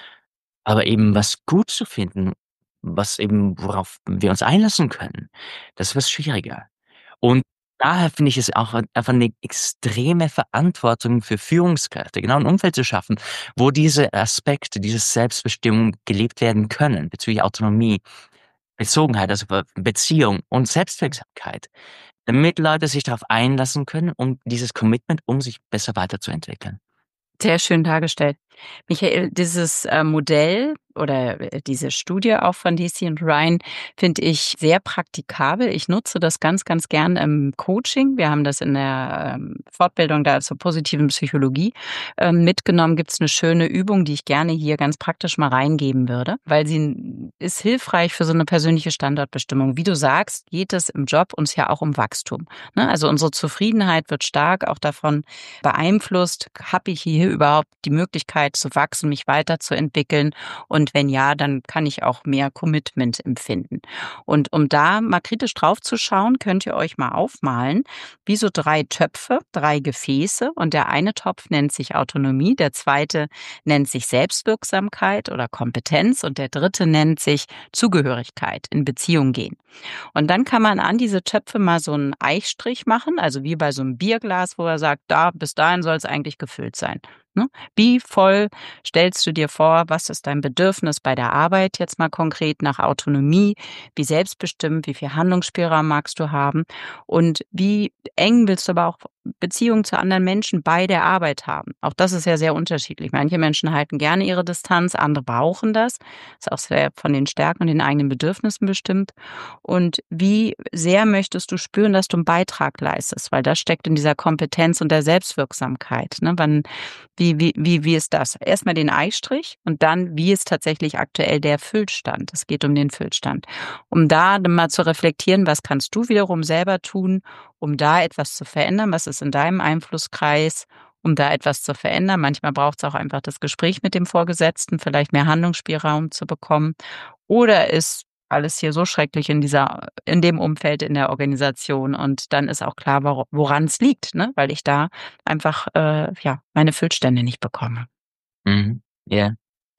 [SPEAKER 2] Aber eben was gut zu finden, was eben worauf wir uns einlassen können, das wird schwieriger. Und daher finde ich es auch einfach 'ne extreme Verantwortung für Führungskräfte, genau 'n Umfeld zu schaffen, wo diese Aspekte, diese Selbstbestimmung gelebt werden können bezüglich Autonomie, Bezogenheit, also Be Beziehung und Selbstwirksamkeit, damit Leute sich darauf einlassen können, um dieses Commitment, um sich besser weiterzuentwickeln.
[SPEAKER 1] Sehr schön dargestellt. Michael, dieses, äh, Modell oder, äh, diese Studie auch von D C und Ryan finde ich sehr praktikabel. Ich nutze das ganz, ganz gern im Coaching. Wir haben das in der, ähm, Fortbildung da zur positiven Psychologie, ähm, mitgenommen. Gibt's 'ne schöne Übung, die ich gerne hier ganz praktisch mal reingeben würde, weil sie 'n ist hilfreich für so 'ne persönliche Standortbestimmung. Wie du sagst, geht es im Job uns ja auch um Wachstum, ne? Also, unsere Zufriedenheit wird stark auch davon beeinflusst: Habe ich hier überhaupt die Möglichkeit zu wachsen, mich weiterzuentwickeln? Und wenn ja, dann kann ich auch mehr Commitment empfinden. Und um da mal kritisch drauf zu schauen, könnt ihr euch mal aufmalen, wie so drei Töpfe, drei Gefäße und der eine Topf nennt sich Autonomie, der zweite nennt sich Selbstwirksamkeit oder Kompetenz und der dritte nennt sich Zugehörigkeit, in Beziehung gehen. Und dann kann man an diese Töpfe mal so 'n Eichstrich machen, also wie bei so 'nem Bierglas, wo er sagt: „Da bis dahin soll's eigentlich gefüllt sein“, ne? Wie voll stellst du dir vor, was ist dein Bedürfnis bei der Arbeit jetzt mal konkret nach Autonomie? Wie selbstbestimmt, wie viel Handlungsspielraum magst du haben? Und wie eng willst du aber auch Beziehung zu anderen Menschen bei der Arbeit haben. Auch das ist ja sehr unterschiedlich. Manche Menschen halten gerne ihre Distanz, andere brauchen das. Ist auch sehr von den Stärken und den eigenen Bedürfnissen bestimmt. Und wie sehr möchtest du spüren, dass du einen Beitrag leistest? Weil das steckt in dieser Kompetenz und der Selbstwirksamkeit, ne? Wann wie wie wie wie ist das? Erst mal den Eistrich und dann, wie ist tatsächlich aktuell der Füllstand? Es geht um den Füllstand. Um da dann mal zu reflektieren, was kannst du wiederum selber tun, um da etwas zu verändern? Was ist in deinem Einflusskreis, um da etwas zu verändern? Manchmal braucht es auch einfach das Gespräch mit dem Vorgesetzten, vielleicht mehr Handlungsspielraum zu bekommen. Oder ist alles hier so schrecklich in dieser in dem Umfeld in der Organisation und dann ist auch klar, woro woran's liegt, ne? Weil ich da einfach, äh, ja, meine Füllstände nicht bekomme.
[SPEAKER 2] Mhm. Ja.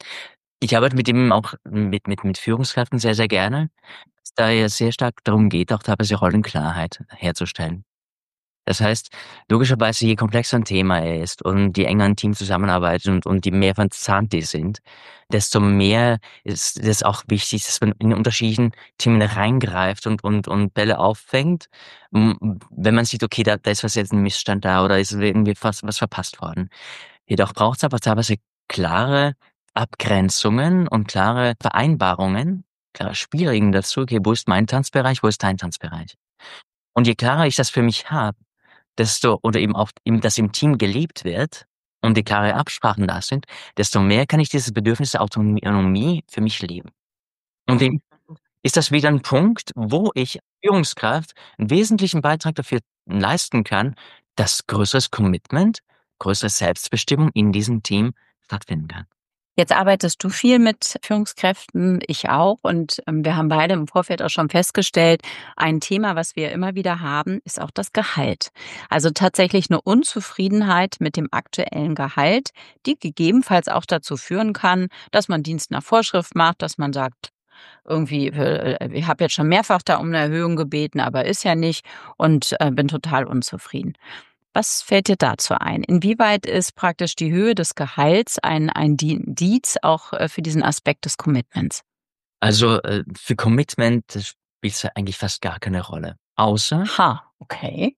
[SPEAKER 2] Ich arbeite mit dem auch mit mit mit Führungskräften sehr, sehr gerne, weil's da ja sehr stark darum geht, auch teilweise Rollenklarheit herzustellen. Das heißt, logischerweise, je komplexer 'n Thema ist und je enger 'n Team zusammenarbeitet und und je mehr verzahnt die sind, desto mehr ist es auch wichtig, dass man in unterschiedlichen Themen reingreift und und und Bälle auffängt. Hm, wenn man sieht, okay, da da ist was jetzt 'n Missstand da oder ist irgendwie was was verpasst worden. Jedoch braucht's aber teilweise klare Abgrenzungen und klare Vereinbarungen, klare Spielregeln dazu: „Okay, wo ist mein Tanzbereich, wo ist dein Tanzbereich?“ Und je klarer ich das für mich habe, desto oder eben auch im das im Team gelebt wird und die klare Absprachen da sind, desto mehr kann ich dieses Bedürfnis der Autonomie für mich leben. Und dem ist das wieder 'n Punkt, wo ich Führungskraft 'n wesentlichen Beitrag dafür leisten kann, dass größeres Commitment, größere Selbstbestimmung in diesem Team stattfinden kann.
[SPEAKER 1] Jetzt arbeitest du viel mit Führungskräften, ich auch und, ähm, wir haben beide im Vorfeld auch schon festgestellt, ein Thema, was wir immer wieder haben, ist auch das Gehalt. Also tatsächlich 'ne Unzufriedenheit mit dem aktuellen Gehalt, die gegebenenfalls auch dazu führen kann, dass man Dienst nach Vorschrift macht, dass man sagt, irgendwie, äh, äh, ich habe jetzt schon mehrfach da um 'ne Erhöhung gebeten, aber ist ja nicht und, äh, bin total unzufrieden. Was fällt dir dazu ein? Inwieweit ist praktisch die Höhe des Gehalts ein ein Di Indiz auch, äh, für diesen Aspekt des Commitments?
[SPEAKER 2] Also, äh, für Commitment spielt's ja eigentlich fast gar keine Rolle, außer
[SPEAKER 1] Ha, okay.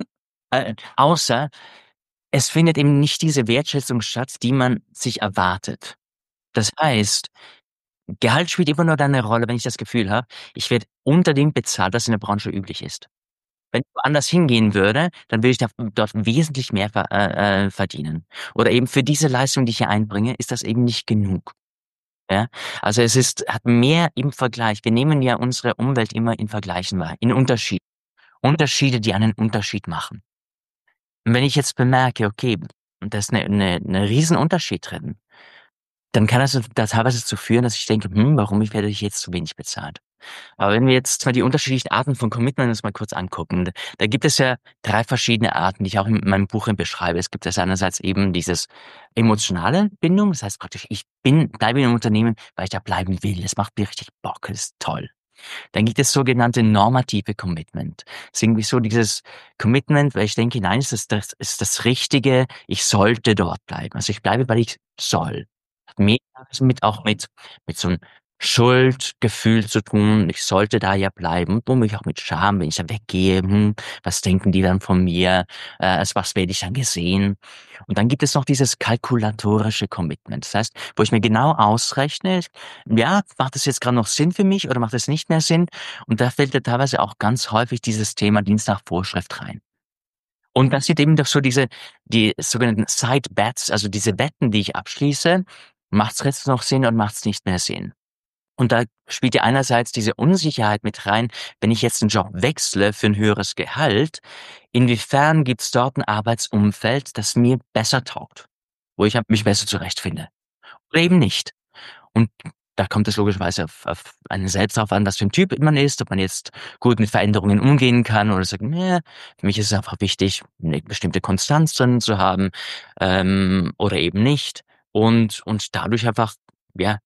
[SPEAKER 2] äh, außer es findet eben nicht diese Wertschätzung statt, die man sich erwartet. Das heißt, Gehalt spielt immer nur dann 'ne Rolle, wenn ich das Gefühl habe, ich werde unter dem bezahlt, was in der Branche üblich ist. Wenn ich woanders hingehen würde, dann würde ich da dort wesentlich mehr ver äh, äh, verdienen. Oder eben für diese Leistung, die ich hier einbringe, ist das eben nicht genug, ja? Also, es ist hat mehr im Vergleich wir nehmen ja unsere Umwelt immer in Vergleichen wahr, in Unterschieden. Unterschiede, die einen Unterschied machen. Und wenn ich jetzt bemerke, okay, da ist 'ne 'ne 'ne Riesenunterschied drin, dann kann das da teilweise dazu führen, dass ich denke: „Hm, warum ich werde ich jetzt zu wenig bezahlt?“ Aber wenn wir jetzt mal die unterschiedlichen Arten von Commitment uns mal kurz angucken, da gibt es ja drei verschiedene Arten, die ich auch in meinem Buch eben beschreibe. Es gibt das einerseits eben dieses emotionale Bindung, das heißt praktisch, ich bin bleibe im Unternehmen, weil ich da bleiben will. Es macht mir richtig Bock, es ist toll. Dann gibt es sogenannte normative Commitment. Das ist irgendwie so dieses Commitment, weil ich denke: „Nein, es ist das ist das Richtige, ich sollte dort bleiben.“ Also, ich bleibe, weil ich soll. Hat mehr mit auch mit mit so 'n Schuldgefühl zu tun. Ich sollte da ja bleiben, womöglich auch mit Scham, wenn ich da weggehe. „Hm, was denken die dann von mir? Äh, als was werde ich dann gesehen?“ Und dann gibt es noch dieses kalkulatorische Commitment. Das heißt, wo ich mir genau ausrechne, ja, macht das jetzt grad noch Sinn für mich oder macht es nicht mehr Sinn? Und da fällt ja teilweise auch ganz häufig dieses Thema Dienst nach Vorschrift rein. Und das sind eben doch so diese die sogenannten Side Bets, also diese Wetten, die ich abschließe. Macht's jetzt noch Sinn oder macht's nicht mehr Sinn? Und da spielt ja einerseits diese Unsicherheit mit rein, wenn ich jetzt 'n Job wechsle für 'n höheres Gehalt, inwiefern gibt's dort 'n Arbeitsumfeld, das mir besser taugt, wo ich halt mich besser zurechtfinde oder eben nicht? Und da kommt es logischerweise auf auf einen selbst drauf an, was für 'n Typ man ist, ob man jetzt gut mit Veränderungen umgehen kann oder sagt: „Ne, für mich ist es einfach wichtig, 'ne bestimmte Konstanz drin zu haben, ähm, oder eben nicht.“ Und und dadurch einfach, ja,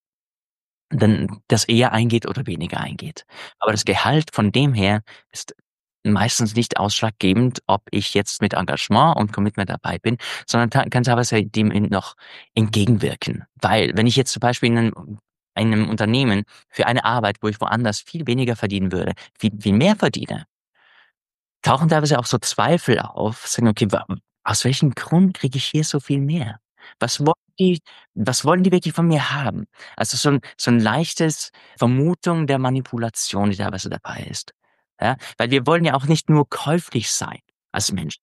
[SPEAKER 2] dann das eher eingeht oder weniger eingeht. Aber das Gehalt von dem her ist meistens nicht ausschlaggebend, ob ich jetzt mit Engagement und Commitment dabei bin, sondern ta kann teilweise dem eben noch entgegenwirken. Weil, wenn ich jetzt zum Beispiel in 'nem einem Unternehmen für eine Arbeit, wo ich woanders viel weniger verdienen würde, viel viel mehr verdiene tauchen teilweise auch so Zweifel auf, sagen: „Okay, wa aus welchem Grund kriege ich hier so viel mehr? Was wollen die was wollen die wirklich von mir haben?“ Also, so 'n so 'n leichtes Vermutung der Manipulation, die teilweise dabei ist. Ja, weil wir wollen ja auch nicht nur käuflich sein als Menschen.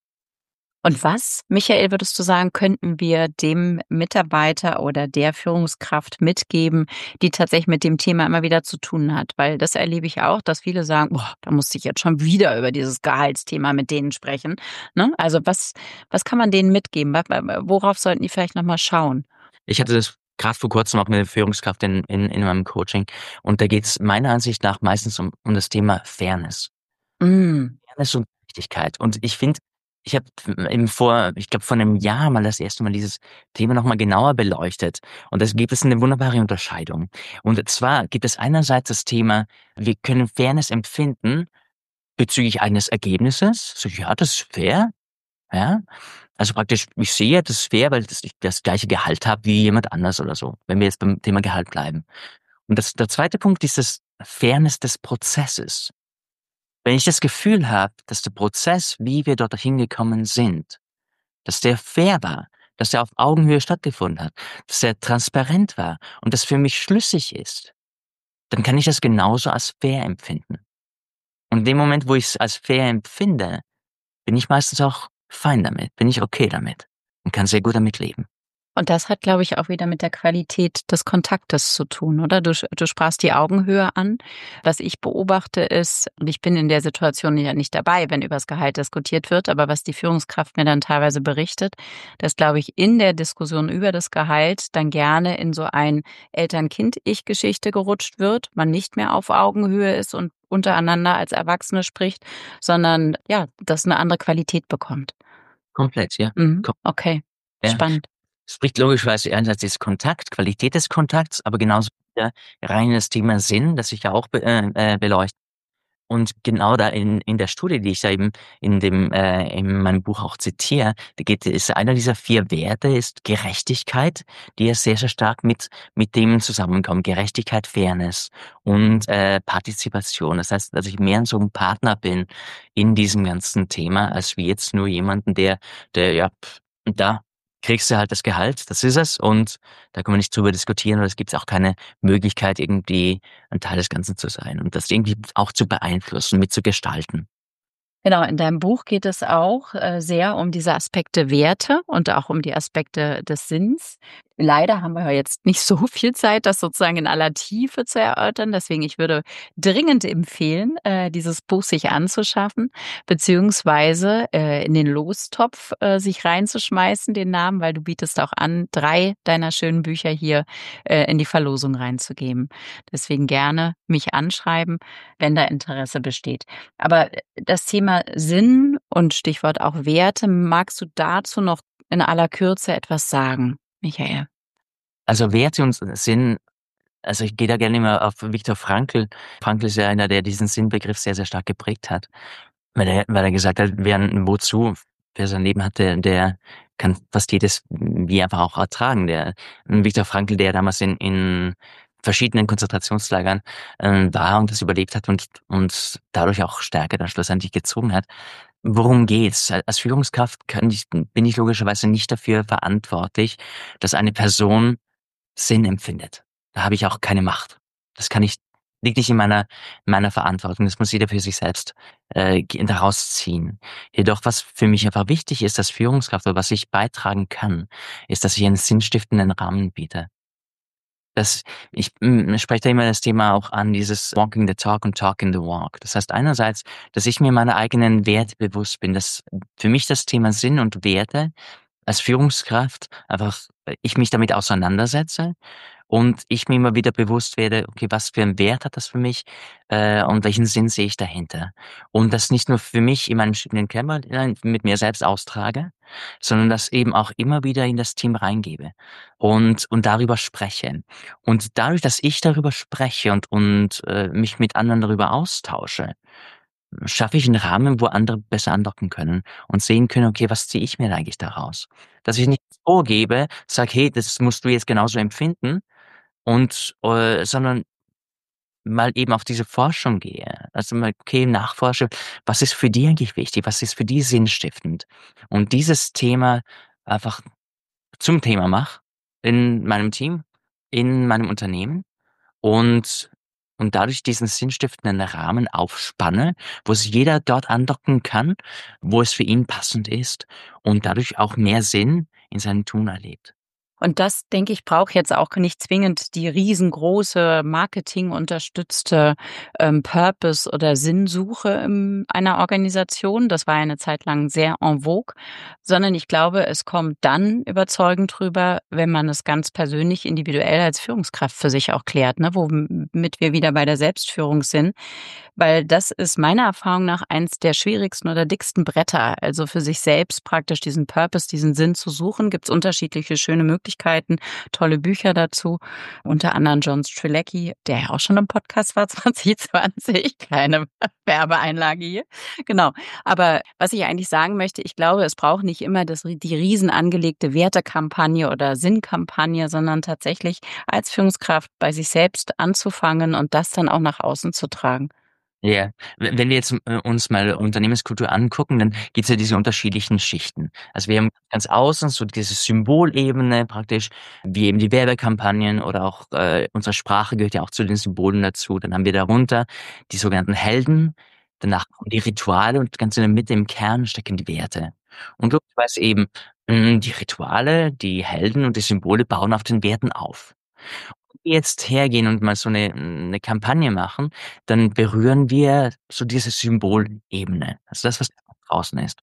[SPEAKER 1] Und was, Michael, würdest du sagen, könnten wir dem Mitarbeiter oder der Führungskraft mitgeben, die tatsächlich mit dem Thema immer wieder zu tun hat? Weil das erlebe ich auch, dass viele sagen: „Boah, da musste ich jetzt schon wieder über dieses Gehaltsthema mit denen sprechen“, ne? Also, was was kann man denen mitgeben? Wa wa worauf sollten die vielleicht noch mal schauen?
[SPEAKER 2] Ich hatte das grad vor Kurzem auch mit der Führungskraft in in in meinem Coaching und da geht's meiner Ansicht nach meistens um um das Thema Fairness.
[SPEAKER 1] Hm.
[SPEAKER 2] Fairness und Gerechtigkeit. Und ich finde, ich habe eben vor ich glaube, vor 'nem Jahr mal das erste Mal dieses Thema noch mal genauer beleuchtet. Und da gibt es 'ne wunderbare Unterscheidung. Und zwar gibt es einerseits das Thema, wir können Fairness empfinden bezüglich eines Ergebnisses. So: „Ja, das ist fair“, ja? Also praktisch, ich sehe, das ist fair, weil das ich das gleiche Gehalt habe wie jemand anders oder so, wenn wir jetzt beim Thema Gehalt bleiben. Und das der zweite Punkt ist das Fairness des Prozesses. Wenn ich das Gefühl habe, dass der Prozess, wie wir dort hingekommen sind, dass der fair war, dass der auf Augenhöhe stattgefunden hat, dass der transparent war und das für mich schlüssig ist, dann kann ich das genauso als fair empfinden. Und in dem Moment, wo ich's als fair empfinde, bin ich meistens auch fein damit, bin ich okay damit und kann sehr gut damit leben.
[SPEAKER 1] Und das hat, glaube ich, auch wieder mit der Qualität des Kontaktes zu tun, oder? Du sch du sprachst die Augenhöhe an. Was ich beobachte ist und ich bin in der Situation ja nicht dabei, wenn übers Gehalt diskutiert wird, aber was die Führungskraft mir dann teilweise berichtet, dass, glaube ich, in der Diskussion über das Gehalt dann gerne in so ein Eltern-Kind-Ich-Geschichte gerutscht wird, man nicht mehr auf Augenhöhe ist und untereinander als Erwachsene spricht, sondern, ja, das 'ne andere Qualität bekommt.
[SPEAKER 2] Komplett, ja.
[SPEAKER 1] Mhm,
[SPEAKER 2] Ko
[SPEAKER 1] okay,
[SPEAKER 2] ja.
[SPEAKER 1] spannend.
[SPEAKER 2] Spricht logischerweise einerseits des Kontakt Qualität des Kontakts, aber genauso wieder rein das Thema Sinn, das ich ja auch be äh, äh, beleuchte. Und genau da in in der Studie, die ich da eben in dem äh, in meinem Buch auch zitiere, da geht ist einer dieser vier Werte ist Gerechtigkeit, die ja sehr, sehr stark mit mit dem zusammenkommen. Gerechtigkeit, Fairness und, äh, Partizipation. Das heißt, dass ich mehr so 'n Partner bin in diesem ganzen Thema, als wie jetzt nur jemanden, der der ja, da kriegst du halt das Gehalt, das ist es und da können wir nicht drüber diskutieren oder es gibt auch keine Möglichkeit, irgendwie 'n Teil des Ganzen zu sein und das irgendwie auch zu beeinflussen, mitzugestalten.
[SPEAKER 1] Genau, in deinem Buch geht es auch, äh, sehr um diese Aspekte Werte und auch um die Aspekte des Sinns. Leider haben wir ja jetzt nicht so viel Zeit, das sozusagen in aller Tiefe zu erörtern. Deswegen, ich würde dringend empfehlen, äh, dieses Buch sich anzuschaffen, beziehungsweise, äh, in den Lostopf, äh, sich reinzuschmeißen, den Namen, weil du bietest auch an, drei deiner schönen Bücher hier, äh, in die Verlosung reinzugeben. Deswegen gerne mich anschreiben, wenn da Interesse besteht. Aber, äh, das Thema Sinn und Stichwort auch Werte, magst du dazu noch in aller Kürze etwas sagen, Michael?
[SPEAKER 2] Also, Werte und S Sinn also, ich gehe da gerne immer auf Viktor Frankl. Frankl ist ja einer, der diesen Sinnbegriff sehr, sehr stark geprägt hat, weil er weil er gesagt hat: „Wer 'n Wozu wer sein Leben hat, der der kann fast jedes wie einfach auch ertragen.“ Der Viktor Frankl, der damals in in verschiedenen Konzentrationslagern, ähm, war und das überlebt hat und und dadurch auch Stärke dann schlussendlich gezogen hat. Worum geht's? Als Führungskraft kann ich bin ich logischerweise nicht dafür verantwortlich, dass eine Person Sinn empfindet. Da habe ich auch keine Macht. Das kann ich liegt nicht in meiner meiner Verantwortung. Das muss jeder für sich selbst, äh, g daraus ziehen. Jedoch, was für mich einfach wichtig ist als Führungskraft oder was ich beitragen kann, ist, dass ich einen sinnstiftenden Rahmen biete. Das ich, hm, spreche da immer das Thema auch an, dieses Walking the Talk und Talking the Walk. Das heißt einerseits, dass ich mir meiner eigenen Werte bewusst bin, dass für mich das Thema Sinn und Werte als Führungskraft einfach ich mich damit auseinandersetze und ich mir immer wieder bewusst werde: „Okay, was für 'n Wert hat das für mich, äh, und welchen Sinn sehe ich dahinter?“ Und das nicht nur für mich in meinem stillen Kämmerlein mit mir selbst austrage, sondern das eben auch immer wieder in das Team reingebe und und darüber spreche. Und dadurch, dass ich darüber spreche und und, äh, mich mit anderen darüber austausche, schaffe ich 'n Rahmen, wo andere besser andocken können und sehen können: „Okay, was ziehe ich mir eigentlich daraus?“ Dass ich nichts vorgebe, sage: „Hey, das musst du jetzt genauso empfinden“, und, äh sondern mal eben auf diese Forschung gehe. Also mal, okay, nachforsche, was ist für die eigentlich wichtig? Was ist für die sinnstiftend? Und dieses Thema einfach zum Thema mache in meinem Team, in meinem Unternehmen und und dadurch diesen sinnstiftenden Rahmen aufspanne, wo sich jeder dort andocken kann, wo es für ihn passend ist und dadurch auch mehr Sinn in seinem Tun erlebt.
[SPEAKER 1] Und das, denke ich, braucht jetzt auch nicht zwingend die riesengroße marketingunterstützte, ähm, Purpose oder Sinnsuche in einer Organisation. Das war ja 'ne Zeit lang sehr en vogue, sondern ich glaube, es kommt dann überzeugend rüber, wenn man es ganz persönlich individuell als Führungskraft für sich auch klärt, ne, womit wir wieder bei der Selbstführung sind. Weil das ist meiner Erfahrung nach eins der schwierigsten oder dicksten Bretter. Also, für sich selbst praktisch diesen Purpose, diesen Sinn zu suchen, gibt's unterschiedliche schöne Möglichkeiten, tolle Bücher dazu, unter anderem John Strzelecki, der ja auch schon im Podcast war zwanzig zwanzig, keine Werbeeinlage hier. Genau. Aber was ich eigentlich sagen möchte, ich glaube, es braucht nicht immer das die riesen angelegte Wertekampagne oder Sinnkampagne, sondern tatsächlich als Führungskraft bei sich selbst anzufangen und das dann auch nach außen zu tragen.
[SPEAKER 2] Ja, we wenn wir jetzt, äh, uns mal Unternehmenskultur angucken, dann gibt's ja diese unterschiedlichen Schichten. Also, wir haben ganz außen so diese Symbolebene praktisch, wie eben die Werbekampagnen oder auch, äh, unsere Sprache gehört ja auch zu den Symbolen dazu. Dann haben wir darunter die sogenannten Helden, danach kommen die Rituale und ganz in der Mitte im Kern stecken die Werte. Und logischerweise eben, hm, die Rituale, die Helden und die Symbole bauen auf den Werten auf. Jetzt hergehen und mal so 'ne 'ne Kampagne machen, dann berühren wir so diese Symbolebene, also das, was draußen ist.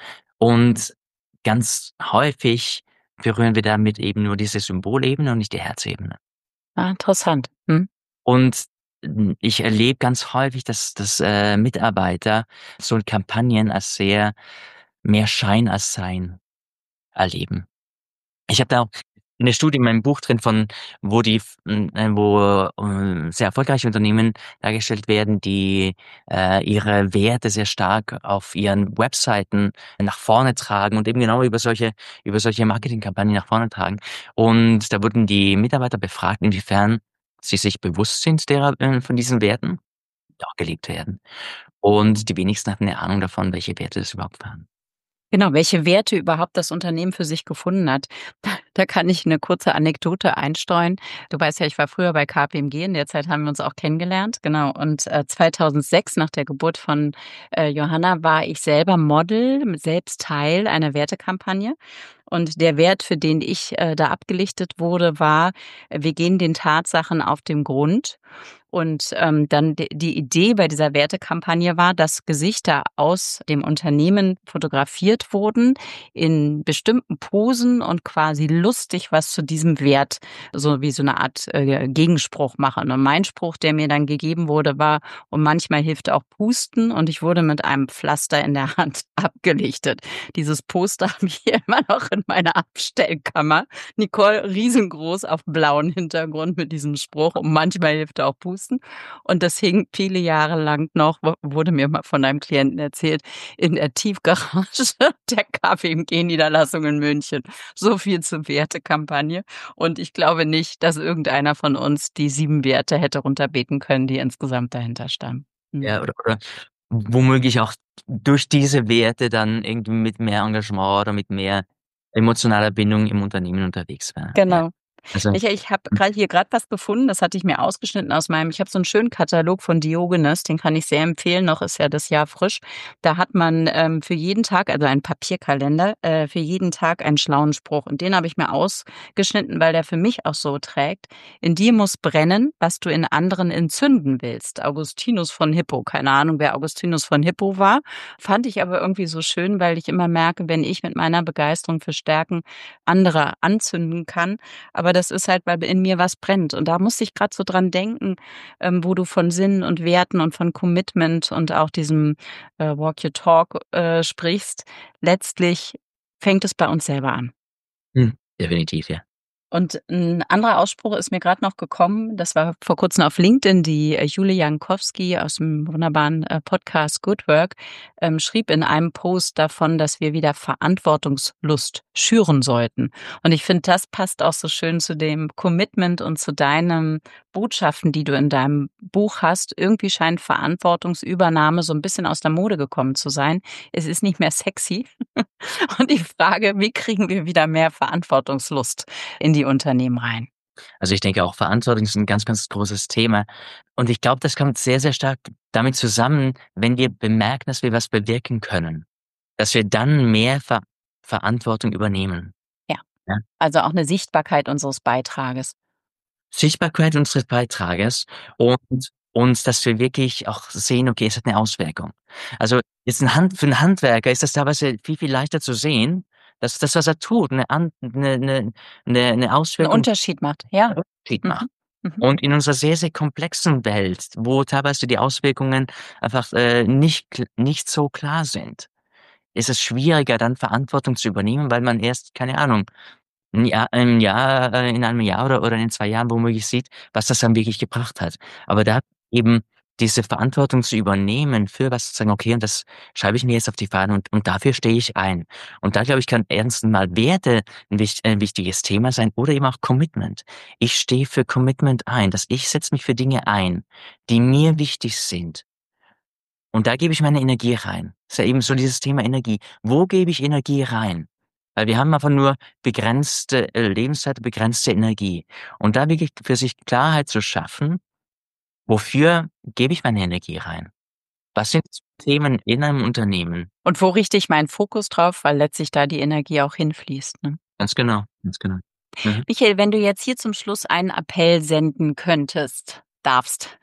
[SPEAKER 2] Und ganz häufig berühren wir damit eben nur diese Symbolebene und nicht die Herzebene.
[SPEAKER 1] Ah, interessant. Mhm.
[SPEAKER 2] Und, hm, ich erlebe ganz häufig, dass dass, äh, Mitarbeiter so Kampagnen als sehr mehr Schein als Sein erleben. Ich habe da auch 'ne Studie in meinem Buch drin von wo die f hm, äh, wo, äh, sehr erfolgreiche Unternehmen dargestellt werden, die, äh, ihre Werte sehr stark auf ihren Webseiten nach vorne tragen und eben genau über solche über solche Marketingkampagnen nach vorne tragen. Und da wurden die Mitarbeiter befragt, inwiefern sie sich bewusst sind derer äh, von diesen Werten, die auch gelebt werden. Und die wenigsten hatten 'ne Ahnung davon, welche Werte das überhaupt waren.
[SPEAKER 1] Genau, welche Werte überhaupt das Unternehmen für sich gefunden hat. Da da kann ich 'ne kurze Anekdote einstreuen. Du weißt ja, ich war früher bei K P M G, in der Zeit haben wir uns auch kennengelernt, genau. Und, äh, zweitausendsechs nach der Geburt von, äh, Johanna war ich selber Model, selbst Teil einer Wertekampagne. Und der Wert, für den ich, äh, da abgelichtet wurde, war: Wir gehen den Tatsachen auf den Grund. Und, ähm, dann d die Idee bei dieser Wertekampagne war, dass Gesichter aus dem Unternehmen fotografiert wurden in bestimmten Posen und quasi lustig was zu diesem Wert so wie so 'ne Art, äh, Gegenspruch machen. Und mein Spruch, der mir dann gegeben wurde, war: „Und manchmal hilft auch Pusten“, und ich wurde mit einem Pflaster in der Hand abgelichtet. Dieses Poster habe ich hier immer noch in meiner Abstellkammer. Nicole riesengroß auf blauem Hintergrund mit diesem Spruch: „Und manchmal hilft auch Pusten.“ Und das hing viele Jahre lang noch, w wurde mir mal von einem Klienten erzählt, in der Tiefgarage der K P M G-Niederlassung in München. So viel zur Wertekampagne. Und ich glaube nicht, dass irgendeiner von uns die sieben Werte hätte runterbeten können, die insgesamt dahinter standen. Mhm.
[SPEAKER 2] Ja, oder oder womöglich auch durch diese Werte dann irgendwie mit mehr Engagement oder mit mehr emotionaler Bindung im Unternehmen unterwegs war, ja.
[SPEAKER 1] Genau.
[SPEAKER 2] Also
[SPEAKER 1] Ich ich habe
[SPEAKER 2] hm.
[SPEAKER 1] grad hier grad was gefunden, das hatte ich mir ausgeschnitten aus meinem ich habe so 'n schönen Katalog von Diogenes, den kann ich sehr empfehlen, noch ist ja das Jahr frisch. Da hat man, ähm, für jeden Tag also ein Papierkalender, äh, für jeden Tag einen schlauen Spruch. Und den habe ich mir ausgeschnitten, weil der für mich auch so trägt: „In dir muss brennen, was du in anderen entzünden willst.“ Augustinus von Hippo. Keine Ahnung, wer Augustinus von Hippo war. Fand ich aber irgendwie so schön, weil ich immer merke, wenn ich mit meiner Begeisterung für Stärken andere anzünden kann aber das ist halt, weil in mir was brennt. Und da musste ich grad so dran denken, ähm, wo du von Sinn und Werten und von Commitment und auch diesem, äh, Walk Your Talk, äh, sprichst. Letztlich fängt es bei uns selber an.
[SPEAKER 2] Mhm, definitiv, ja.
[SPEAKER 1] Und ein anderer Ausspruch ist mir gerade noch gekommen, das war vor Kurzem auf LinkedIn, die äh, Julie Jankowski aus dem wunderbaren äh, Podcast Good Work, ähm, schrieb in einem Post davon, dass wir wieder Verantwortungslust schüren sollten. Und ich finde, das passt auch so schön zu dem Commitment und zu deinen Botschaften, die du in deinem Buch hast. Irgendwie scheint Verantwortungsübernahme so ein bisschen aus der Mode gekommen zu sein. Es ist nicht mehr sexy. Und die Frage, wie kriegen wir wieder mehr Verantwortungslust in die Unternehmen rein?
[SPEAKER 2] Also, ich denke auch, Verantwortung ist 'n ganz, ganz großes Thema. Und ich glaube, das kommt sehr, sehr stark damit zusammen, wenn wir bemerken, dass wir was bewirken können, dass wir dann mehr Ver Verantwortung übernehmen,
[SPEAKER 1] Ja,
[SPEAKER 2] ja?
[SPEAKER 1] also auch eine Sichtbarkeit unseres Beitrages.
[SPEAKER 2] Sichtbarkeit unseres Beitrages und und dass wir wirklich auch sehen, okay, es hat 'ne Auswirkung. Also, jetzt 'n Hand für 'n Handwerker ist das teilweise viel, viel leichter zu sehen, dass das, was er tut, 'ne an 'ne 'ne 'ne 'ne
[SPEAKER 1] 'N
[SPEAKER 2] Auswirkung
[SPEAKER 1] Unterschied macht, ja.
[SPEAKER 2] Unterschied macht.
[SPEAKER 1] Mhm, mhm.
[SPEAKER 2] Und in unserer sehr, sehr komplexen Welt, wo teilweise die Auswirkungen einfach, äh, nicht kl nicht so klar sind, ist es schwieriger, dann Verantwortung zu übernehmen, weil man erst, keine Ahnung, 'n Jahr im Jahr äh, in einem Jahr oder oder in zwei Jahren womöglich sieht, was das dann wirklich gebracht hat. Aber da eben diese Verantwortung zu übernehmen für was, zu sagen: „Okay, und das schreibe ich mir jetzt auf die Fahne und und dafür stehe ich ein.“ Und da, glaube ich, kann erstens mal Werte 'n wich ein wichtiges Thema sein oder eben auch Commitment. Ich stehe für Commitment ein, dass ich setze mich für Dinge ein, die mir wichtig sind. Und da gebe ich meine Energie rein. Ist ja eben so dieses Thema Energie. Wo gebe ich Energie rein? Weil wir haben einfach nur begrenzte, äh, Lebenszeit, begrenzte Energie. Und da wirklich für sich Klarheit zu schaffen, wofür gebe ich meine Energie rein? Was sind Themen in einem Unternehmen?
[SPEAKER 1] Und wo richte ich meinen Fokus drauf, weil letztlich da die Energie auch hinfließt, ne?
[SPEAKER 2] Ganz genau, ganz genau. Mhm.
[SPEAKER 1] Michael, wenn du jetzt hier zum Schluss einen Appell senden könntest darfst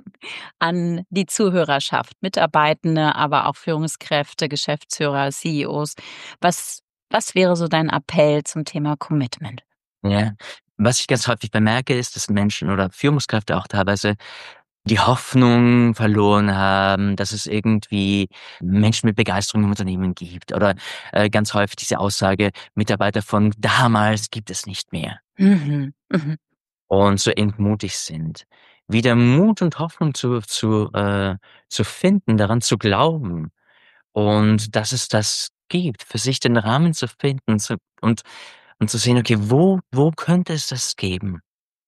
[SPEAKER 1] an die Zuhörerschaft, Mitarbeitende, aber auch Führungskräfte, Geschäftsführer, C E Os. Was was wäre so dein Appell zum Thema Commitment?
[SPEAKER 2] Ja. Was ich ganz häufig bemerke, ist, dass Menschen oder Führungskräfte auch teilweise die Hoffnung verloren haben, dass es irgendwie Menschen mit Begeisterung im Unternehmen gibt oder, äh, ganz häufig diese Aussage: „Mitarbeiter von damals gibt es nicht mehr“,
[SPEAKER 1] Mhm, mhm.
[SPEAKER 2] und so entmutigt sind. Wieder Mut und Hoffnung zu zu, äh zu finden, daran zu glauben und dass es das gibt, für sich den Rahmen zu finden zu und und zu sehen: „Okay, wo wo könnte es das geben?“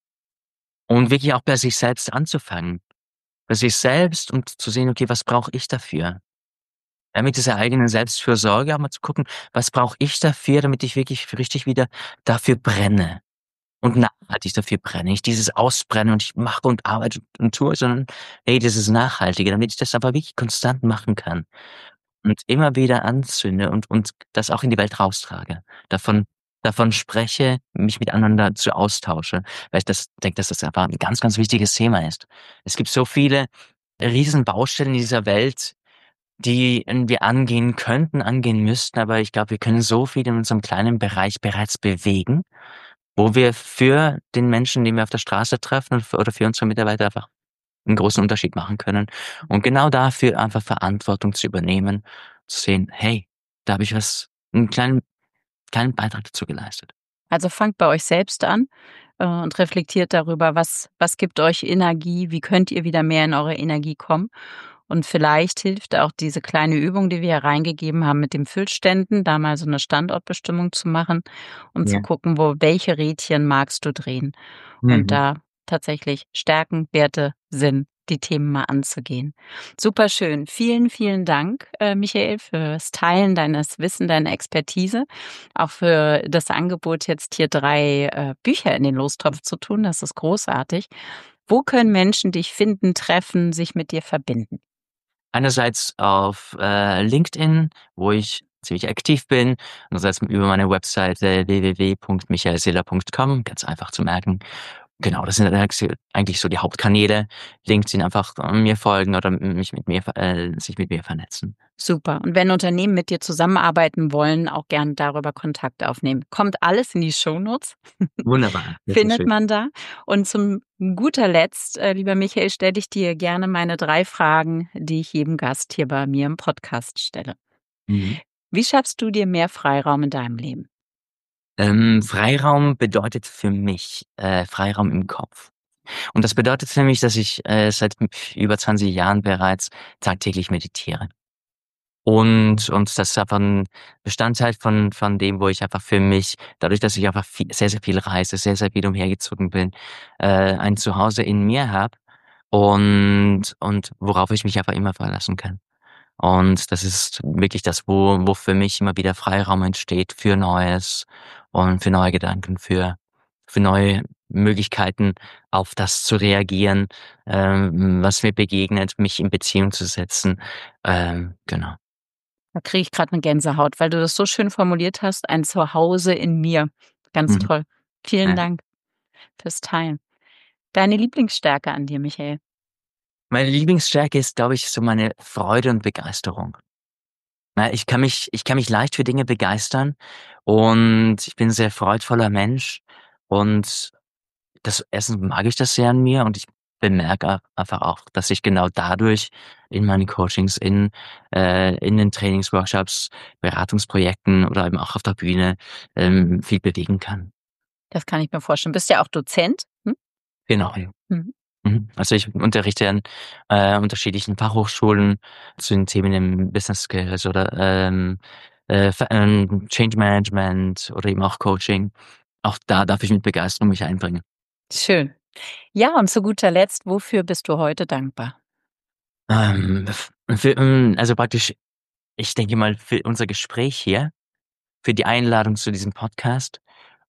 [SPEAKER 2] Und wirklich auch bei sich selbst anzufangen. Bei sich selbst und zu sehen: „Okay, was brauche ich dafür?“ Ja, mit dieser eigenen Selbstfürsorge auch mal zu gucken: „Was brauche ich dafür, damit ich wirklich f richtig wieder dafür brenne und nachhaltig dafür brenne?“ Nicht dieses Ausbrennen und ich mache und arbeite und tue, sondern, hey, dieses Nachhaltige, damit ich das aber wirklich konstant machen kann und immer wieder anzünde und und das auch in die Welt raustrage. Davon davon spreche, mich mit anderen dazu austausche, weil ich das denke, dass das einfach 'n ganz, ganz wichtiges Thema ist. Es gibt so viele Riesenbaustellen in dieser Welt, die, ähm, wir angehen könnten, angehen müssten, aber ich glaube, wir können so viel in unserem kleinen Bereich bereits bewegen, wo wir für den Menschen, den wir auf der Straße treffen und f oder für unsere Mitarbeiter einfach 'n großen Unterschied machen können. Und genau dafür einfach Verantwortung zu übernehmen, zu sehen: „Hey, da habe ich was 'n kleinen kleinen Beitrag dazu geleistet.“
[SPEAKER 1] Also fangt bei euch selbst an, äh, und reflektiert darüber, was was gibt euch Energie, wie könnt ihr wieder mehr in eure Energie kommen? Und vielleicht hilft auch diese kleine Übung, die wir hier reingegeben haben mit dem Füllständen, da mal so eine Standortbestimmung zu machen und zu
[SPEAKER 2] Ja.
[SPEAKER 1] gucken, wo welche Rädchen magst du drehen? Und
[SPEAKER 2] Mhm.
[SPEAKER 1] da tatsächlich Stärken, Werte, Sinn, die Themen mal anzugehen. Superschön. Vielen, vielen Dank, äh, Michael, fürs Teilen deines Wissen, deiner Expertise, auch für das Angebot, jetzt hier drei äh, Bücher in den Lostopf zu tun. Das ist großartig. Wo können Menschen dich finden, treffen, sich mit dir verbinden?
[SPEAKER 2] Einerseits auf, äh, LinkedIn, wo ich ziemlich aktiv bin, andererseits über meine Webseite w w w punkt michael siller punkt com, ganz einfach zu merken. Genau, das sind eigentlich so die Hauptkanäle. LinkedIn einfach, äh, mir folgen oder m mich mit mir ver äh, sich mit mir vernetzen.
[SPEAKER 1] Super. Und wenn Unternehmen mit dir zusammenarbeiten wollen, auch gern darüber Kontakt aufnehmen. Kommt alles in die Shownotes.
[SPEAKER 2] Wunderbar, das ist
[SPEAKER 1] Findet
[SPEAKER 2] schön.
[SPEAKER 1] man da. Und zum guter Letzt, äh, lieber Michael, stelle ich dir gerne meine drei Fragen, die ich jedem Gast hier bei mir im Podcast stelle.
[SPEAKER 2] Mhm.
[SPEAKER 1] Wie schaffst du dir mehr Freiraum in deinem Leben?
[SPEAKER 2] Ähm, Freiraum bedeutet für mich, äh, Freiraum im Kopf. Und das bedeutet für mich, dass ich, äh, seit über zwanzig Jahren bereits tagtäglich meditiere. Und und das ist einfach 'n Bestandteil von von dem, wo ich einfach für mich dadurch, dass ich einfach vie sehr, sehr viel reise, sehr, sehr viel umhergezogen bin, äh, ein Zuhause in mir habe und und worauf ich mich einfach immer verlassen kann. Und das ist wirklich das, wo wo für mich immer wieder Freiraum entsteht für Neues und für neue Gedanken, für für neue Möglichkeiten, auf das zu reagieren, ähm, was mir begegnet, mich in Beziehung zu setzen. Ähm, genau.
[SPEAKER 1] Da kriege ich grad 'ne Gänsehaut, weil du das so schön formuliert hast, ein Zuhause in mir. Ganz
[SPEAKER 2] Mhm.
[SPEAKER 1] toll. Vielen
[SPEAKER 2] Ja.
[SPEAKER 1] Dank fürs Teilen. Deine Lieblingsstärke an dir, Michael?
[SPEAKER 2] Meine Lieblingsstärke ist, glaube ich, so meine Freude und Begeisterung. Na, ich kann mich ich kann mich leicht für Dinge begeistern und ich bin 'n sehr freudvoller Mensch und das erstens mag ich das sehr an mir und ich bemerke a einfach auch, dass ich genau dadurch in meinen Coachings, in äh, in den Trainingsworkshops, Beratungsprojekten oder eben auch auf der Bühne, ähm, viel bewegen kann.
[SPEAKER 1] Das kann ich mir vorstellen. Bist ja auch Dozent, hm?
[SPEAKER 2] Genau, ja.
[SPEAKER 1] Mhm.
[SPEAKER 2] Mhm. Also, ich unterrichte an, äh, unterschiedlichen Fachhochschulen zu den Themen im Business Skills oder, ähm, äh, Ver ähm, Change Management oder eben auch Coaching. Auch da darf ich mit Begeisterung mich einbringen.
[SPEAKER 1] Schön. Ja, und zu guter Letzt, wofür bist du heute dankbar?
[SPEAKER 2] Ähm, f für hm, also praktisch, ich denke mal für unser Gespräch hier, für die Einladung zu diesem Podcast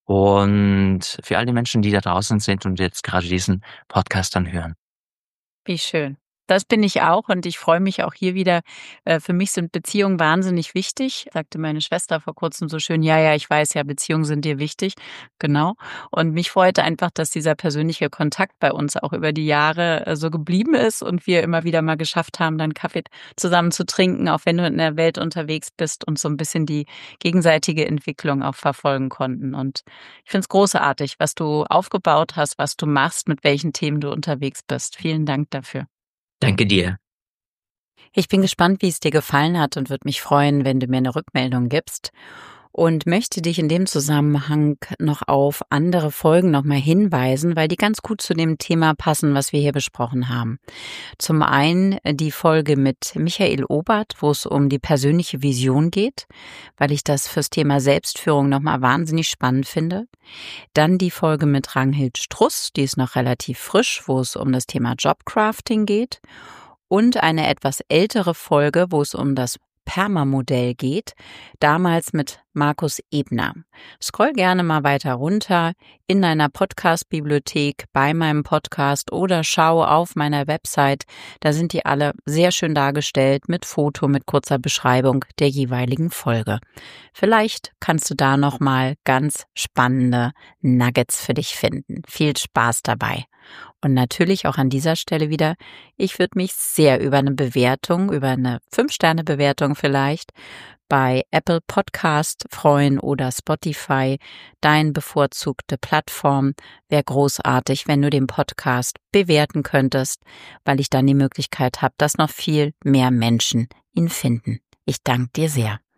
[SPEAKER 2] und für all die Menschen, die da draußen sind und jetzt gerade diesen Podcast dann hören.
[SPEAKER 1] Wie schön. Das bin ich auch und ich freue mich auch hier wieder. Äh, für mich sind Beziehungen wahnsinnig wichtig. Sagte meine Schwester vor Kurzem so schön: „Ja, ja, ich weiß ja, Beziehungen sind dir wichtig.“ Genau. Und mich freut einfach, dass dieser persönliche Kontakt bei uns auch über die Jahre, äh, so geblieben ist und wir immer wieder mal geschafft haben, dann Kaffee zusammen zu trinken, auch wenn du in der Welt unterwegs bist und so 'n bisschen die gegenseitige Entwicklung auch verfolgen konnten. Und ich finde es großartig, was du aufgebaut hast, was du machst, mit welchen Themen du unterwegs bist. Vielen Dank dafür.
[SPEAKER 2] Danke dir.
[SPEAKER 1] Ich bin gespannt, wie es dir gefallen hat und würde mich freuen, wenn du mir 'ne Rückmeldung gibst und möchte dich in dem Zusammenhang noch auf andere Folgen noch mal hinweisen, weil die ganz gut zu dem Thema passen, was wir hier besprochen haben. Zum einen die Folge mit Michael Obert, wo es um die persönliche Vision geht, weil ich das fürs Thema Selbstführung noch mal wahnsinnig spannend finde. Dann die Folge mit Ragnhild Struss, die ist noch relativ frisch, wo es um das Thema Jobcrafting geht. Und eine etwas ältere Folge, wo es um das PERMA-Modell geht, damals mit Markus Ebner. Scroll gerne mal weiter runter in deiner Podcast-Bibliothek bei meinem Podcast oder schau auf meiner Website. Da sind die alle sehr schön dargestellt mit Foto, mit kurzer Beschreibung der jeweiligen Folge. Vielleicht kannst du da noch mal ganz spannende Nuggets für dich finden. Viel Spaß dabei. Und natürlich auch an dieser Stelle wieder, ich würde mich sehr über 'ne Bewertung, über 'ne fünf Sterne Bewertung vielleicht bei Apple Podcast freuen oder Spotify, dein bevorzugte Plattform. Wäre großartig, wenn du den Podcast bewerten könntest, weil ich dann die Möglichkeit habe, dass noch viel mehr Menschen ihn finden. Ich danke dir sehr.